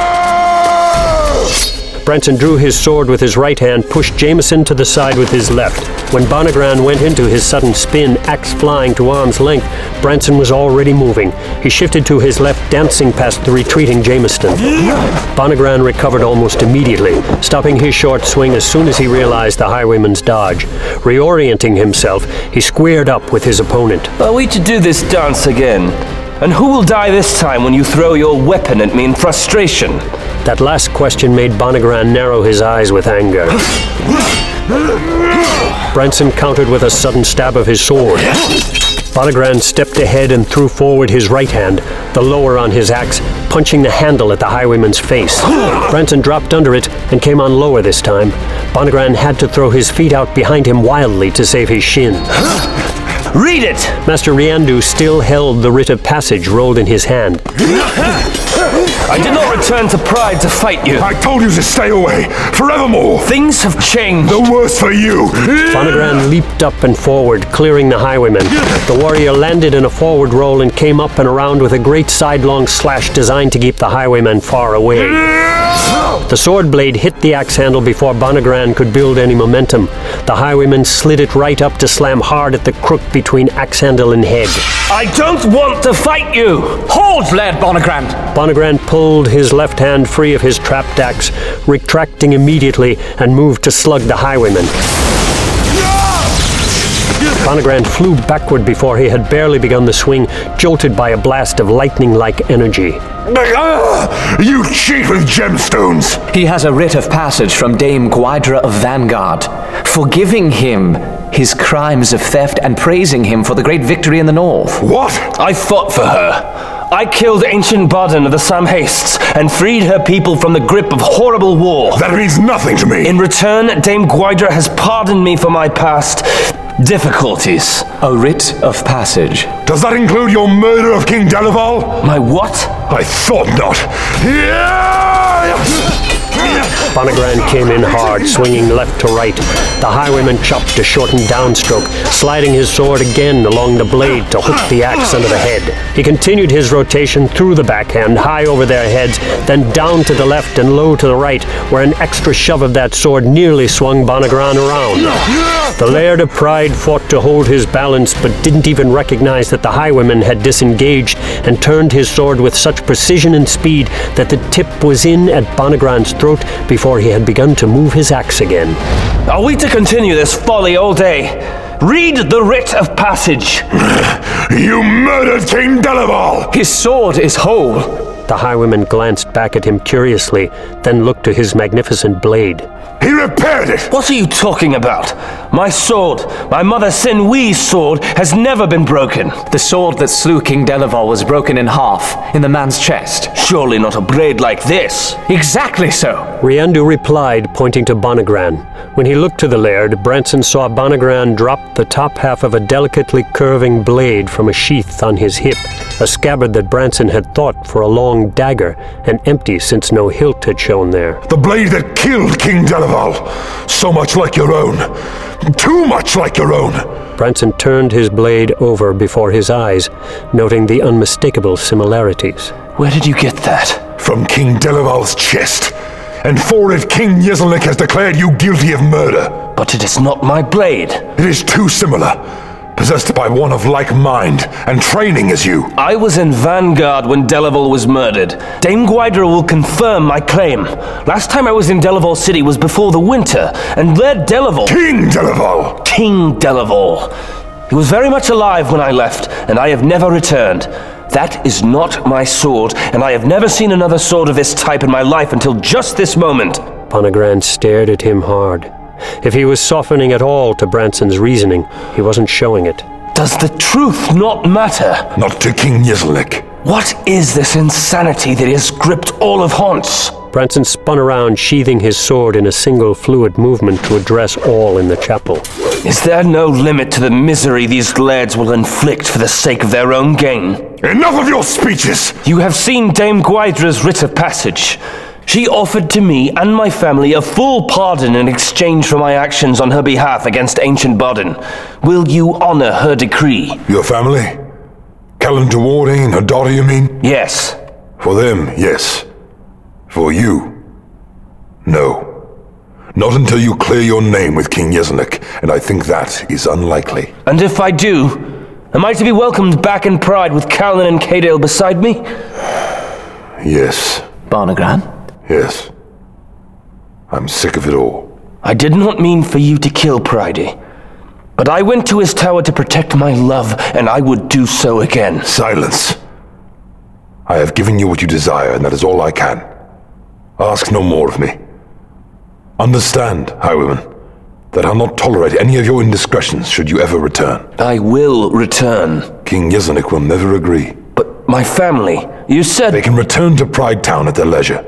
Branson drew his sword with his right hand, pushed Jameson to the side with his left. When Bonagran went into his sudden spin, axe flying to arm's length, Branson was already moving. He shifted to his left, dancing past the retreating Jameson. Bonagran recovered almost immediately, stopping his short swing as soon as he realized the highwayman's dodge. Reorienting himself, he squared up with his opponent. Are we to do this dance again? And who will die this time when you throw your weapon at me in frustration? That last question made Bonagran narrow his eyes with anger. Branson countered with a sudden stab of his sword. Bonagran stepped ahead and threw forward his right hand, the lower on his axe, punching the handle at the highwayman's face. Branson dropped under it and came on lower this time. Bonagran had to throw his feet out behind him wildly to save his shin. Read it! Master Riandu still held the writ of passage rolled in his hand. I did not return to Pride to fight you. I told you to stay away, forevermore. Things have changed. The worse for you. Bonagran leaped up and forward, clearing the highwayman. The warrior landed in a forward roll and came up and around with a great sidelong slash designed to keep the highwayman far away. The sword blade hit the axe handle before Bonagran could build any momentum. The highwayman slid it right up to slam hard at the crook between axe handle and head. I don't want to fight you! Hold, Laird Bonagran! Bonagran pulled his left hand free of his trapped axe, retracting immediately, and moved to slug the highwayman. Bonagran flew backward before he had barely begun the swing, jolted by a blast of lightning-like energy. You cheat with gemstones! He has a writ of passage from Dame Gwydra of Vanguard, forgiving him his crimes of theft and praising him for the great victory in the north. What? I fought for her. I killed ancient Baden of the Samhastes and freed her people from the grip of horrible war. That means nothing to me. In return, Dame Gwydra has pardoned me for my past difficulties. A writ of passage. Does that include your murder of King Delaval? My what? I thought not. Bonagran came in hard, swinging left to right. The highwayman chopped a shortened downstroke, sliding his sword again along the blade to hook the axe under the head. He continued his rotation through the backhand, high over their heads, then down to the left and low to the right, where an extra shove of that sword nearly swung Bonagran around. The Laird of Pride fought to hold his balance, but didn't even recognize that the highwayman had disengaged and turned his sword with such precision and speed that the tip was in at Bonagran's throat before he had begun to move his axe again. Are we to continue this folly all day? Read the writ of passage. You murdered King Delaval! His sword is whole. The highwayman glanced back at him curiously, then looked to his magnificent blade. He repaired it! What are you talking about? My sword, my mother Sinwi's sword, has never been broken. The sword that slew King Delaval was broken in half, in the man's chest. Surely not a blade like this. Exactly so. Riandu replied, pointing to Bonagran. When he looked to the Laird, Branson saw Bonagran drop the top half of a delicately curving blade from a sheath on his hip, a scabbard that Branson had thought for a long dagger, and empty since no hilt had shown there. The blade that killed King Delaval. So much like your own. Too much like your own. Branson turned his blade over before his eyes, noting the unmistakable similarities. Where did you get that? From King Delaval's chest. And for it, King Yeselnik has declared you guilty of murder. But it is not my blade. It is too similar. Possessed by one of like mind and training as you. I was in Vanguard when Delaval was murdered. Dame Gwydra will confirm my claim. Last time I was in Delaval City was before the winter, and Laird Delaval... King Delaval! King Delaval. He was very much alive when I left, and I have never returned. That is not my sword, and I have never seen another sword of this type in my life until just this moment. Bonagran stared at him hard. If he was softening at all to Branson's reasoning, he wasn't showing it. Does the truth not matter? Not to King Yeselnik. What is this insanity that has gripped all of Haunt's? Branson spun around, sheathing his sword in a single fluid movement to address all in the chapel. Is there no limit to the misery these lairds will inflict for the sake of their own gain? Enough of your speeches! You have seen Dame Gwydra's writ of passage. She offered to me and my family a full pardon in exchange for my actions on her behalf against ancient Bodden. Will you honor her decree? Your family? Callan de Warding and her daughter, you mean? Yes. For them, yes. For you, no. Not until you clear your name with King Yeselnik, and I think that is unlikely. And if I do, am I to be welcomed back in pride with Callan and Cadale beside me? Yes. Barnagran? Yes. I'm sick of it all. I did not mean for you to kill Pridey. But I went to his tower to protect my love, and I would do so again. Silence. I have given you what you desire, and that is all I can. Ask no more of me. Understand, highwayman, that I'll not tolerate any of your indiscretions should you ever return. I will return. King Yeselnik will never agree. But my family, you said... They can return to Pride Town at their leisure.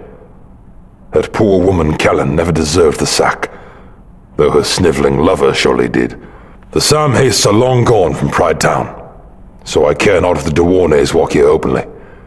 That poor woman Callan never deserved the sack, though her snivelling lover surely did. The Samhastes are long gone from Pride Town, so I care not if the de Warnays walk here openly.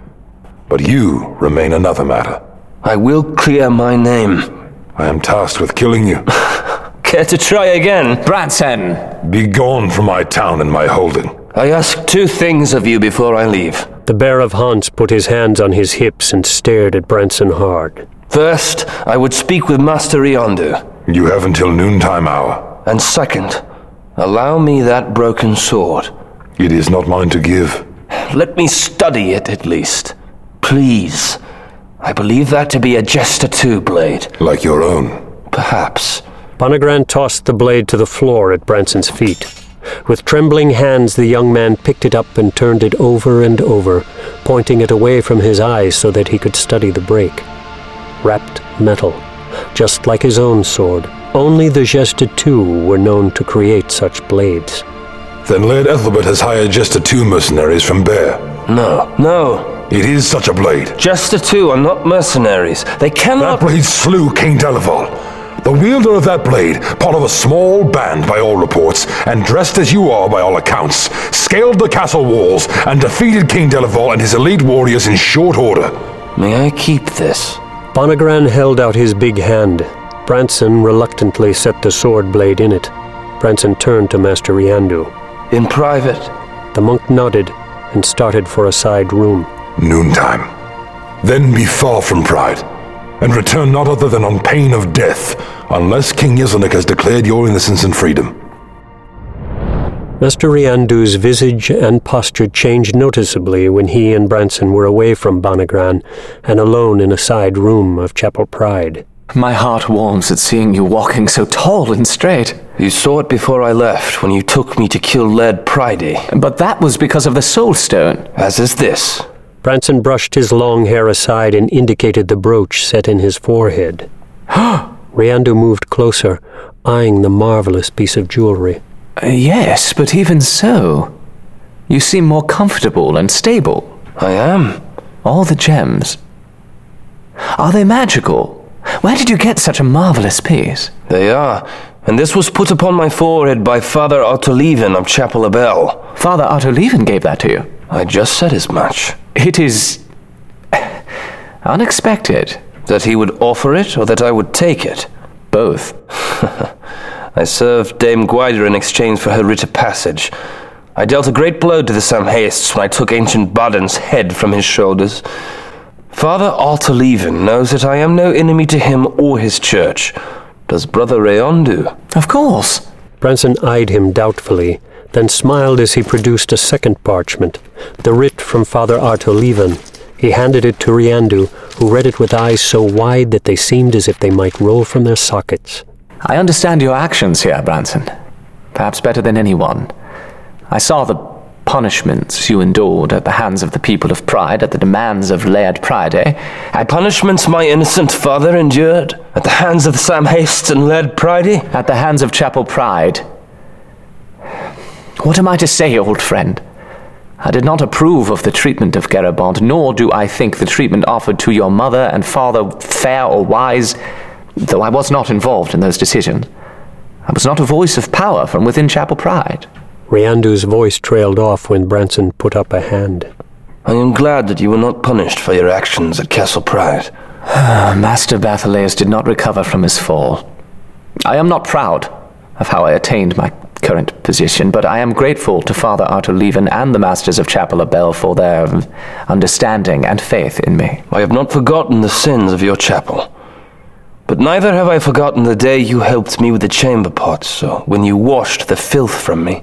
But you remain another matter. I will clear my name. I am tasked with killing you. Care to try again? Branson! Be gone from my town and my holding. I ask two things of you before I leave. The Bear of Hants put his hands on his hips and stared at Branson hard. First, I would speak with Master Riondu. You have until noontime hour. And second, allow me that broken sword. It is not mine to give. Let me study it at least. Please. I believe that to be a Jester two blade. Like your own? Perhaps. Barnagran tossed the blade to the floor at Branson's feet. With trembling hands, the young man picked it up and turned it over and over, pointing it away from his eyes so that he could study the break. Wrapped metal, just like his own sword. Only the Jester two were known to create such blades. Then Laird Ethelbert has hired Jester two mercenaries from Bear. No, no. It is such a blade. Jester two are not mercenaries. They cannot... That blade slew King Delaval. The wielder of that blade, part of a small band by all reports, and dressed as you are by all accounts, scaled the castle walls and defeated King Delaval and his elite warriors in short order. May I keep this? Barnagran held out his big hand. Branson reluctantly set the sword blade in it. Branson turned to Master Riondu. In private? The monk nodded and started for a side room. Noontime. Then be far from Pride, and return not other than on pain of death, unless King Yeselnik has declared your innocence and freedom. Master Riondu's visage and posture changed noticeably when he and Branson were away from Barnagran and alone in a side room of Chapel Pride. My heart warms at seeing you walking so tall and straight. You saw it before I left, when you took me to kill Laird Pridey. But that was because of the Soul Stone. As is this. Branson brushed his long hair aside and indicated the brooch set in his forehead. Riondu moved closer, eyeing the marvelous piece of jewelry. Uh, yes, but even so, you seem more comfortable and stable. I am. All the gems. Are they magical? Where did you get such a marvelous piece? They are, and this was put upon my forehead by Father Ottolieven of Chapel Abel. Father Ottolieven gave that to you? I just said as much. It is... unexpected. That he would offer it, or that I would take it? Both. I served Dame Gwydra in exchange for her writ of passage. I dealt a great blow to the Samhastes when I took ancient Badden's head from his shoulders. Father Ottolieven knows that I am no enemy to him or his church. Does Brother Riondu? Of course. Branson eyed him doubtfully, then smiled as he produced a second parchment, the writ from Father Ottolieven. He handed it to Riondu, who read it with eyes so wide that they seemed as if they might roll from their sockets. I understand your actions here, Branson. Perhaps better than anyone. I saw the punishments you endured at the hands of the people of Pride at the demands of Laird Pridey. At punishments my innocent father endured at the hands of the Samhastes and Laird Pridey? At the hands of Chapel Pride. What am I to say, old friend? I did not approve of the treatment of Gerabond, nor do I think the treatment offered to your mother and father fair or wise, though I was not involved in those decisions. I was not a voice of power from within Chapel Pride. Riondu's voice trailed off when Branson put up a hand. I am glad that you were not punished for your actions at Castle Pride. Master Bartholomeus did not recover from his fall. I am not proud of how I attained my current position, but I am grateful to Father Arthur Leven and the Masters of Chapel Abel for their understanding and faith in me. I have not forgotten the sins of your chapel. But neither have I forgotten the day you helped me with the chamber pots, or when you washed the filth from me.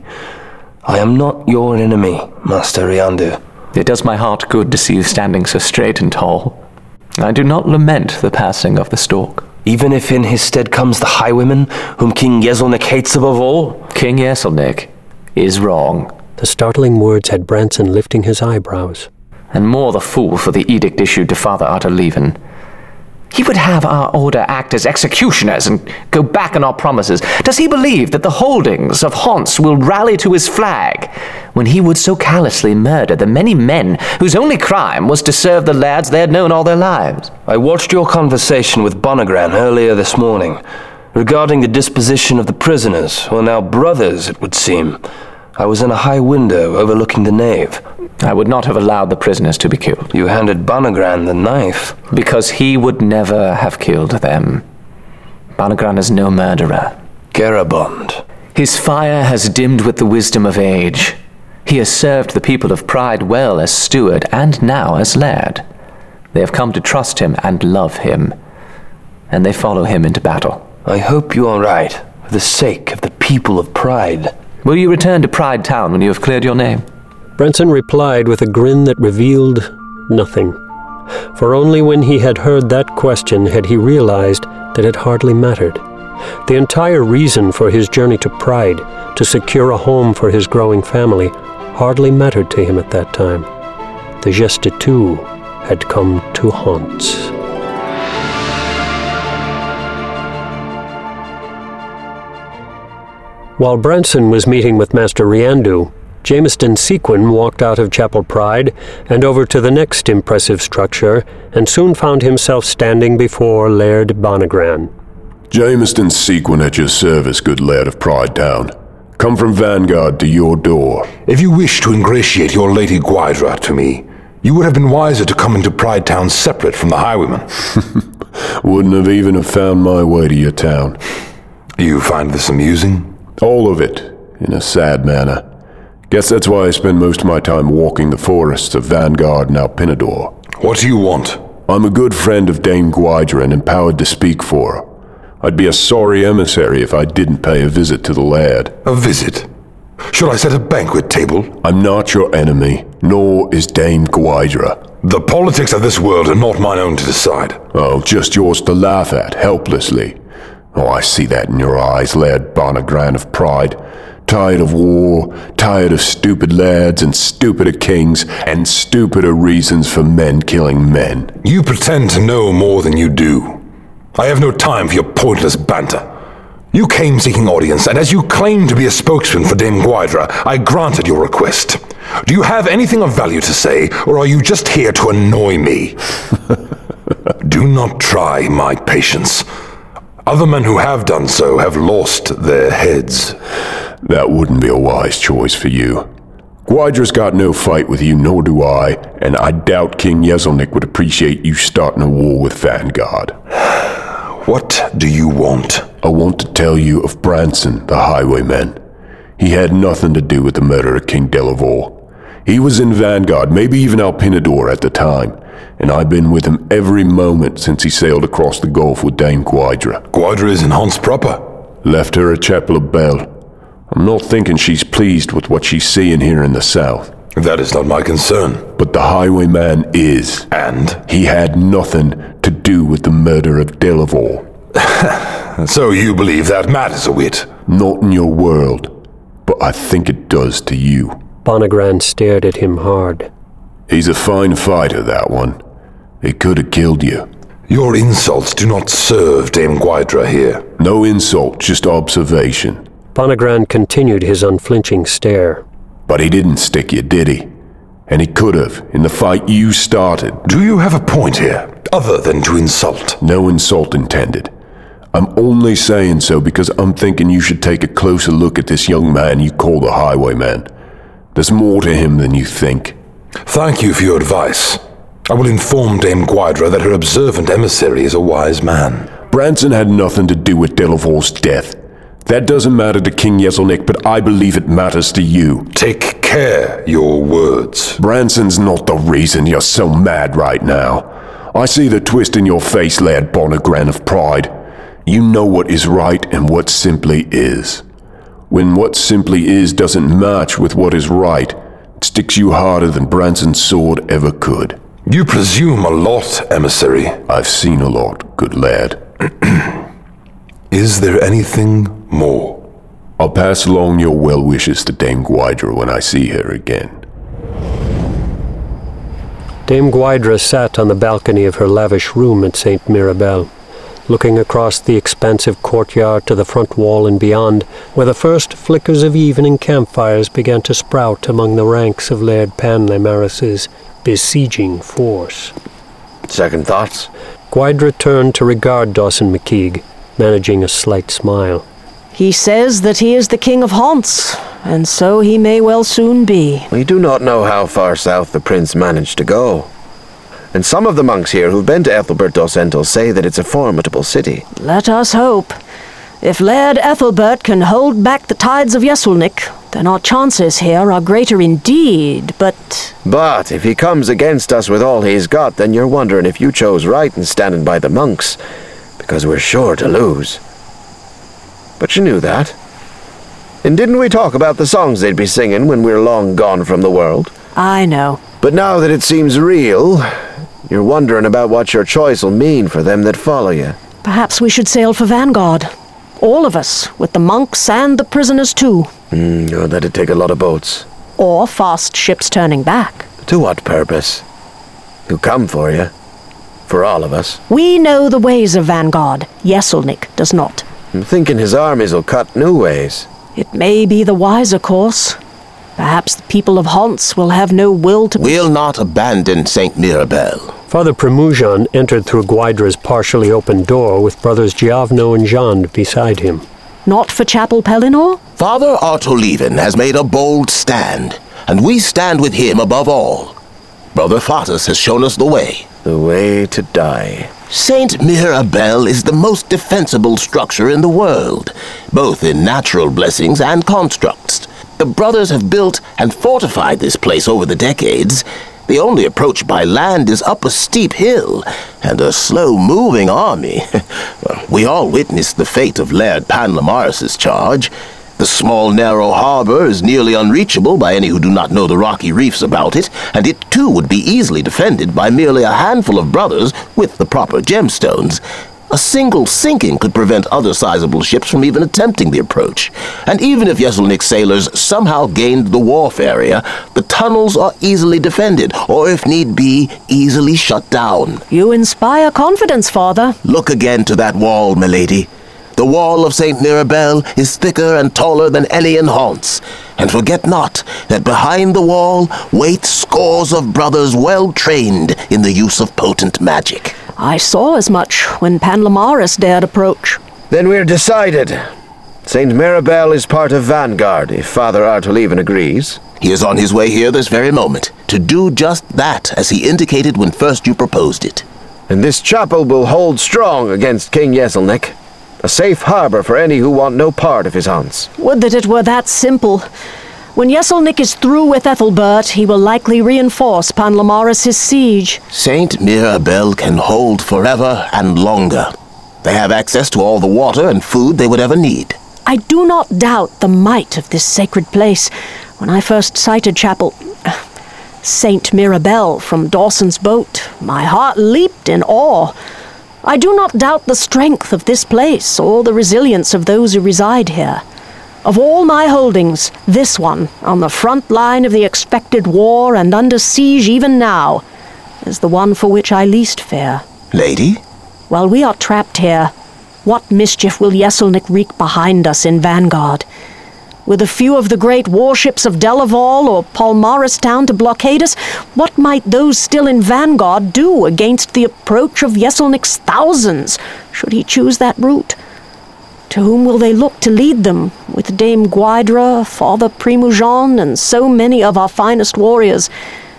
I am not your enemy, Master Riandu. It does my heart good to see you standing so straight and tall. I do not lament the passing of the stork. Even if in his stead comes the highwayman, whom King Yeselnik hates above all? King Yeselnik is wrong. The startling words had Branson lifting his eyebrows. And more the fool for the edict issued to Father Arthur Leven. He would have our order act as executioners and go back on our promises. Does he believe that the holdings of Hants will rally to his flag, when he would so callously murder the many men whose only crime was to serve the lads they had known all their lives? I watched your conversation with Bonagran earlier this morning, regarding the disposition of the prisoners, who are now brothers, it would seem. I was in a high window overlooking the nave. I would not have allowed the prisoners to be killed. You handed Bonagran the knife. Because he would never have killed them. Bonagran is no murderer. Garabond. His fire has dimmed with the wisdom of age. He has served the people of Pride well as steward and now as laird. They have come to trust him and love him, and they follow him into battle. I hope you are right, for the sake of the people of Pride. Will you return to Pride Town when you have cleared your name? Branson replied with a grin that revealed nothing. For only when he had heard that question had he realized that it hardly mattered. The entire reason for his journey to Pride, to secure a home for his growing family, hardly mattered to him at that time. The Gestitut had come to Hants. While Branson was meeting with Master Riandu, Jameson Sequin walked out of Chapel Pride and over to the next impressive structure, and soon found himself standing before Laird Bonagran. Jameson Sequin at your service, good Laird of Pride Town. Come from Vanguard to your door. If you wish to ingratiate your Lady Gwaidra to me, you would have been wiser to come into Pride Town separate from the highwayman. Wouldn't have even have found my way to your town. You find this amusing? All of it, in a sad manner. Guess that's why I spend most of my time walking the forests of Vanguard and Alpinador. What do you want? I'm a good friend of Dame Gwaidra and empowered to speak for her. I'd be a sorry emissary if I didn't pay a visit to the laird. A visit? Should I set a banquet table? I'm not your enemy, nor is Dame Gwaidra. The politics of this world are not mine own to decide. Oh, just yours to laugh at, helplessly. Oh, I see that in your eyes, Laird Bonagran of Pride. Tired of war, tired of stupid lairds and stupider kings, and stupider reasons for men killing men. You pretend to know more than you do. I have no time for your pointless banter. You came seeking audience, and as you claim to be a spokesman for Dame Gwaidra, I granted your request. Do you have anything of value to say, or are you just here to annoy me? Do not try my patience. Other men who have done so have lost their heads. That wouldn't be a wise choice for you. Gwaidra's got no fight with you, nor do I, and I doubt King Yeselnik would appreciate you starting a war with Vanguard. What do you want? I want to tell you of Branson, the highwayman. He had nothing to do with the murder of King Delavor. He was in Vanguard, maybe even Alpinador at the time, and I've been with him every moment since he sailed across the Gulf with Dame Gwaidra. Gwaidra is in Hants proper. Left her at Chapel Abel. I'm not thinking she's pleased with what she's seeing here in the south. That is not my concern. But the highwayman is. And? He had nothing to do with the murder of Delavor. So you believe that matters a whit? Not in your world, but I think it does to you. Bonagran stared at him hard. He's a fine fighter, that one. He could have killed you. Your insults do not serve Dame Gwaidra here. No insult, just observation. Bonagran continued his unflinching stare. But he didn't stick you, did he? And he could have, in the fight you started. Do you have a point here, other than to insult? No insult intended. I'm only saying so because I'm thinking you should take a closer look at this young man you call the highwayman. There's more to him than you think. Thank you for your advice. I will inform Dame Gwydrae that her observant emissary is a wise man. Branson had nothing to do with Delaval's death. That doesn't matter to King Yeselnik, but I believe it matters to you. Take care your words. Branson's not the reason you're so mad right now. I see the twist in your face, Laird Bonagran of Pride. You know what is right and what simply is. When what simply is doesn't match with what is right, it sticks you harder than Branson's sword ever could. You presume a lot, emissary. I've seen a lot, good lad. Is there anything more? I'll pass along your well wishes to Dame Gwydrae when I see her again. Dame Gwydrae sat on the balcony of her lavish room at Saint Mirabel, looking across the expansive courtyard to the front wall and beyond, where the first flickers of evening campfires began to sprout among the ranks of Laird Panlamaris's besieging force. Second thoughts? Gwydrae turned to regard Dawson McKeag, managing a slight smile. He says that he is the King of Haunts, and so he may well soon be. We do not know how far south the prince managed to go. And some of the monks here who've been to Ethelbert Dossental say that it's a formidable city. Let us hope. If Laird Ethelbert can hold back the tides of Yeselnik, then our chances here are greater indeed, but... But if he comes against us with all he's got, then you're wondering if you chose right in standing by the monks, because we're sure to lose. But you knew that. And didn't we talk about the songs they'd be singing when we're long gone from the world? I know. But now that it seems real, you're wondering about what your choice will mean for them that follow you. Perhaps we should sail for Vanguard. All of us, with the monks and the prisoners too. Hmm, oh, that'd take a lot of boats. Or fast ships turning back. To what purpose? Who come for you? For all of us. We know the ways of Vanguard. Yeselnik does not. I'm thinking his armies will cut new ways. It may be the wiser course. Perhaps the people of Haunts will have no will to... We'll not abandon Saint Mirabel. Father Premujan entered through Gwydrae's partially open door with brothers Giavno and Jean beside him. Not for Chapel Pellinor? Father Artolivan has made a bold stand, and we stand with him above all. Brother Fatus has shown us the way. The way to die. Saint Mirabel is the most defensible structure in the world, both in natural blessings and constructs. The brothers have built and fortified this place over the decades. The only approach by land is up a steep hill, and a slow-moving army. We all witnessed the fate of Laird Panlamaris's charge. The small, narrow harbor is nearly unreachable by any who do not know the rocky reefs about it, and it too would be easily defended by merely a handful of brothers with the proper gemstones. A single sinking could prevent other sizable ships from even attempting the approach. And even if Yeselnik's sailors somehow gained the wharf area, the tunnels are easily defended, or if need be, easily shut down. You inspire confidence, Father. Look again to that wall, milady. The wall of Saint Mirabel is thicker and taller than any in Haunts. And forget not that behind the wall wait scores of brothers well trained in the use of potent magic. I saw as much when Panlamaris dared approach. Then we're decided. Saint Mirabel is part of Vanguard, if Father Artolivan agrees. He is on his way here this very moment, to do just that, as he indicated when first you proposed it. And this chapel will hold strong against King Yeselnik. A safe harbor for any who want no part of his haunts. Would that it were that simple. When Yeselnik is through with Ethelbert, he will likely reinforce Panlamaris' siege. Saint Mirabel can hold forever and longer. They have access to all the water and food they would ever need. I do not doubt the might of this sacred place. When I first sighted Chapel... Saint Mirabel from Dawson's boat, my heart leaped in awe. I do not doubt the strength of this place or the resilience of those who reside here. Of all my holdings, this one, on the front line of the expected war and under siege even now, is the one for which I least fear. Lady? While we are trapped here, what mischief will Yeselnik wreak behind us in Vanguard? With a few of the great warships of Delaval or Palmaris Town to blockade us, what might those still in Vanguard do against the approach of Yeselnik's thousands, should he choose that route? To whom will they look to lead them, with Dame Gwydrae, Father Premujan, and so many of our finest warriors?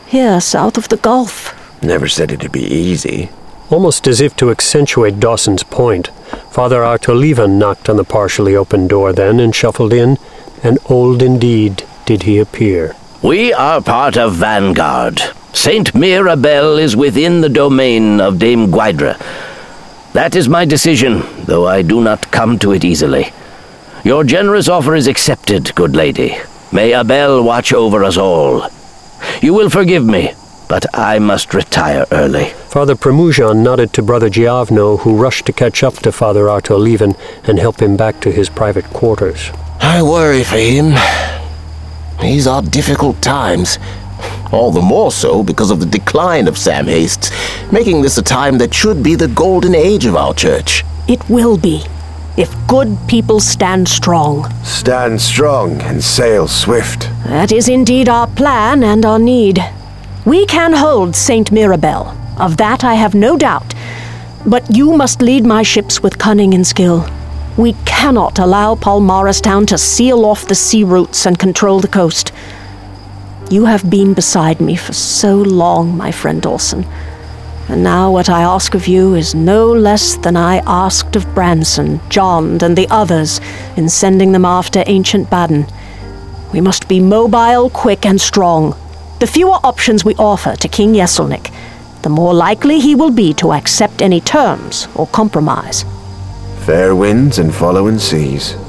here south of the Gulf. Never said it'd be easy. Almost as if to accentuate Dawson's point, Father Artoliva knocked on the partially open door then and shuffled in, and old indeed did he appear. We are part of Vanguard. Saint Mirabel is within the domain of Dame Guidra. That is my decision, though I do not come to it easily. Your generous offer is accepted, good lady. May Abel watch over us all. You will forgive me, but I must retire early. Father Premujan nodded to Brother Giavno, who rushed to catch up to Father Artolivan and help him back to his private quarters. I worry for him. These are difficult times. All the more so because of the decline of Sam Hastes, making this a time that should be the golden age of our church. It will be, if good people stand strong. Stand strong and sail swift. That is indeed our plan and our need. We can hold Saint Mirabel. Of that I have no doubt. But you must lead my ships with cunning and skill. We cannot allow Palmaris Town to seal off the sea routes and control the coast. You have been beside me for so long, my friend Dawson. And now what I ask of you is no less than I asked of Branson, John, and the others in sending them after ancient Baden. We must be mobile, quick, and strong. The fewer options we offer to King Yeselnik, the more likely he will be to accept any terms or compromise. Fair winds and following seas.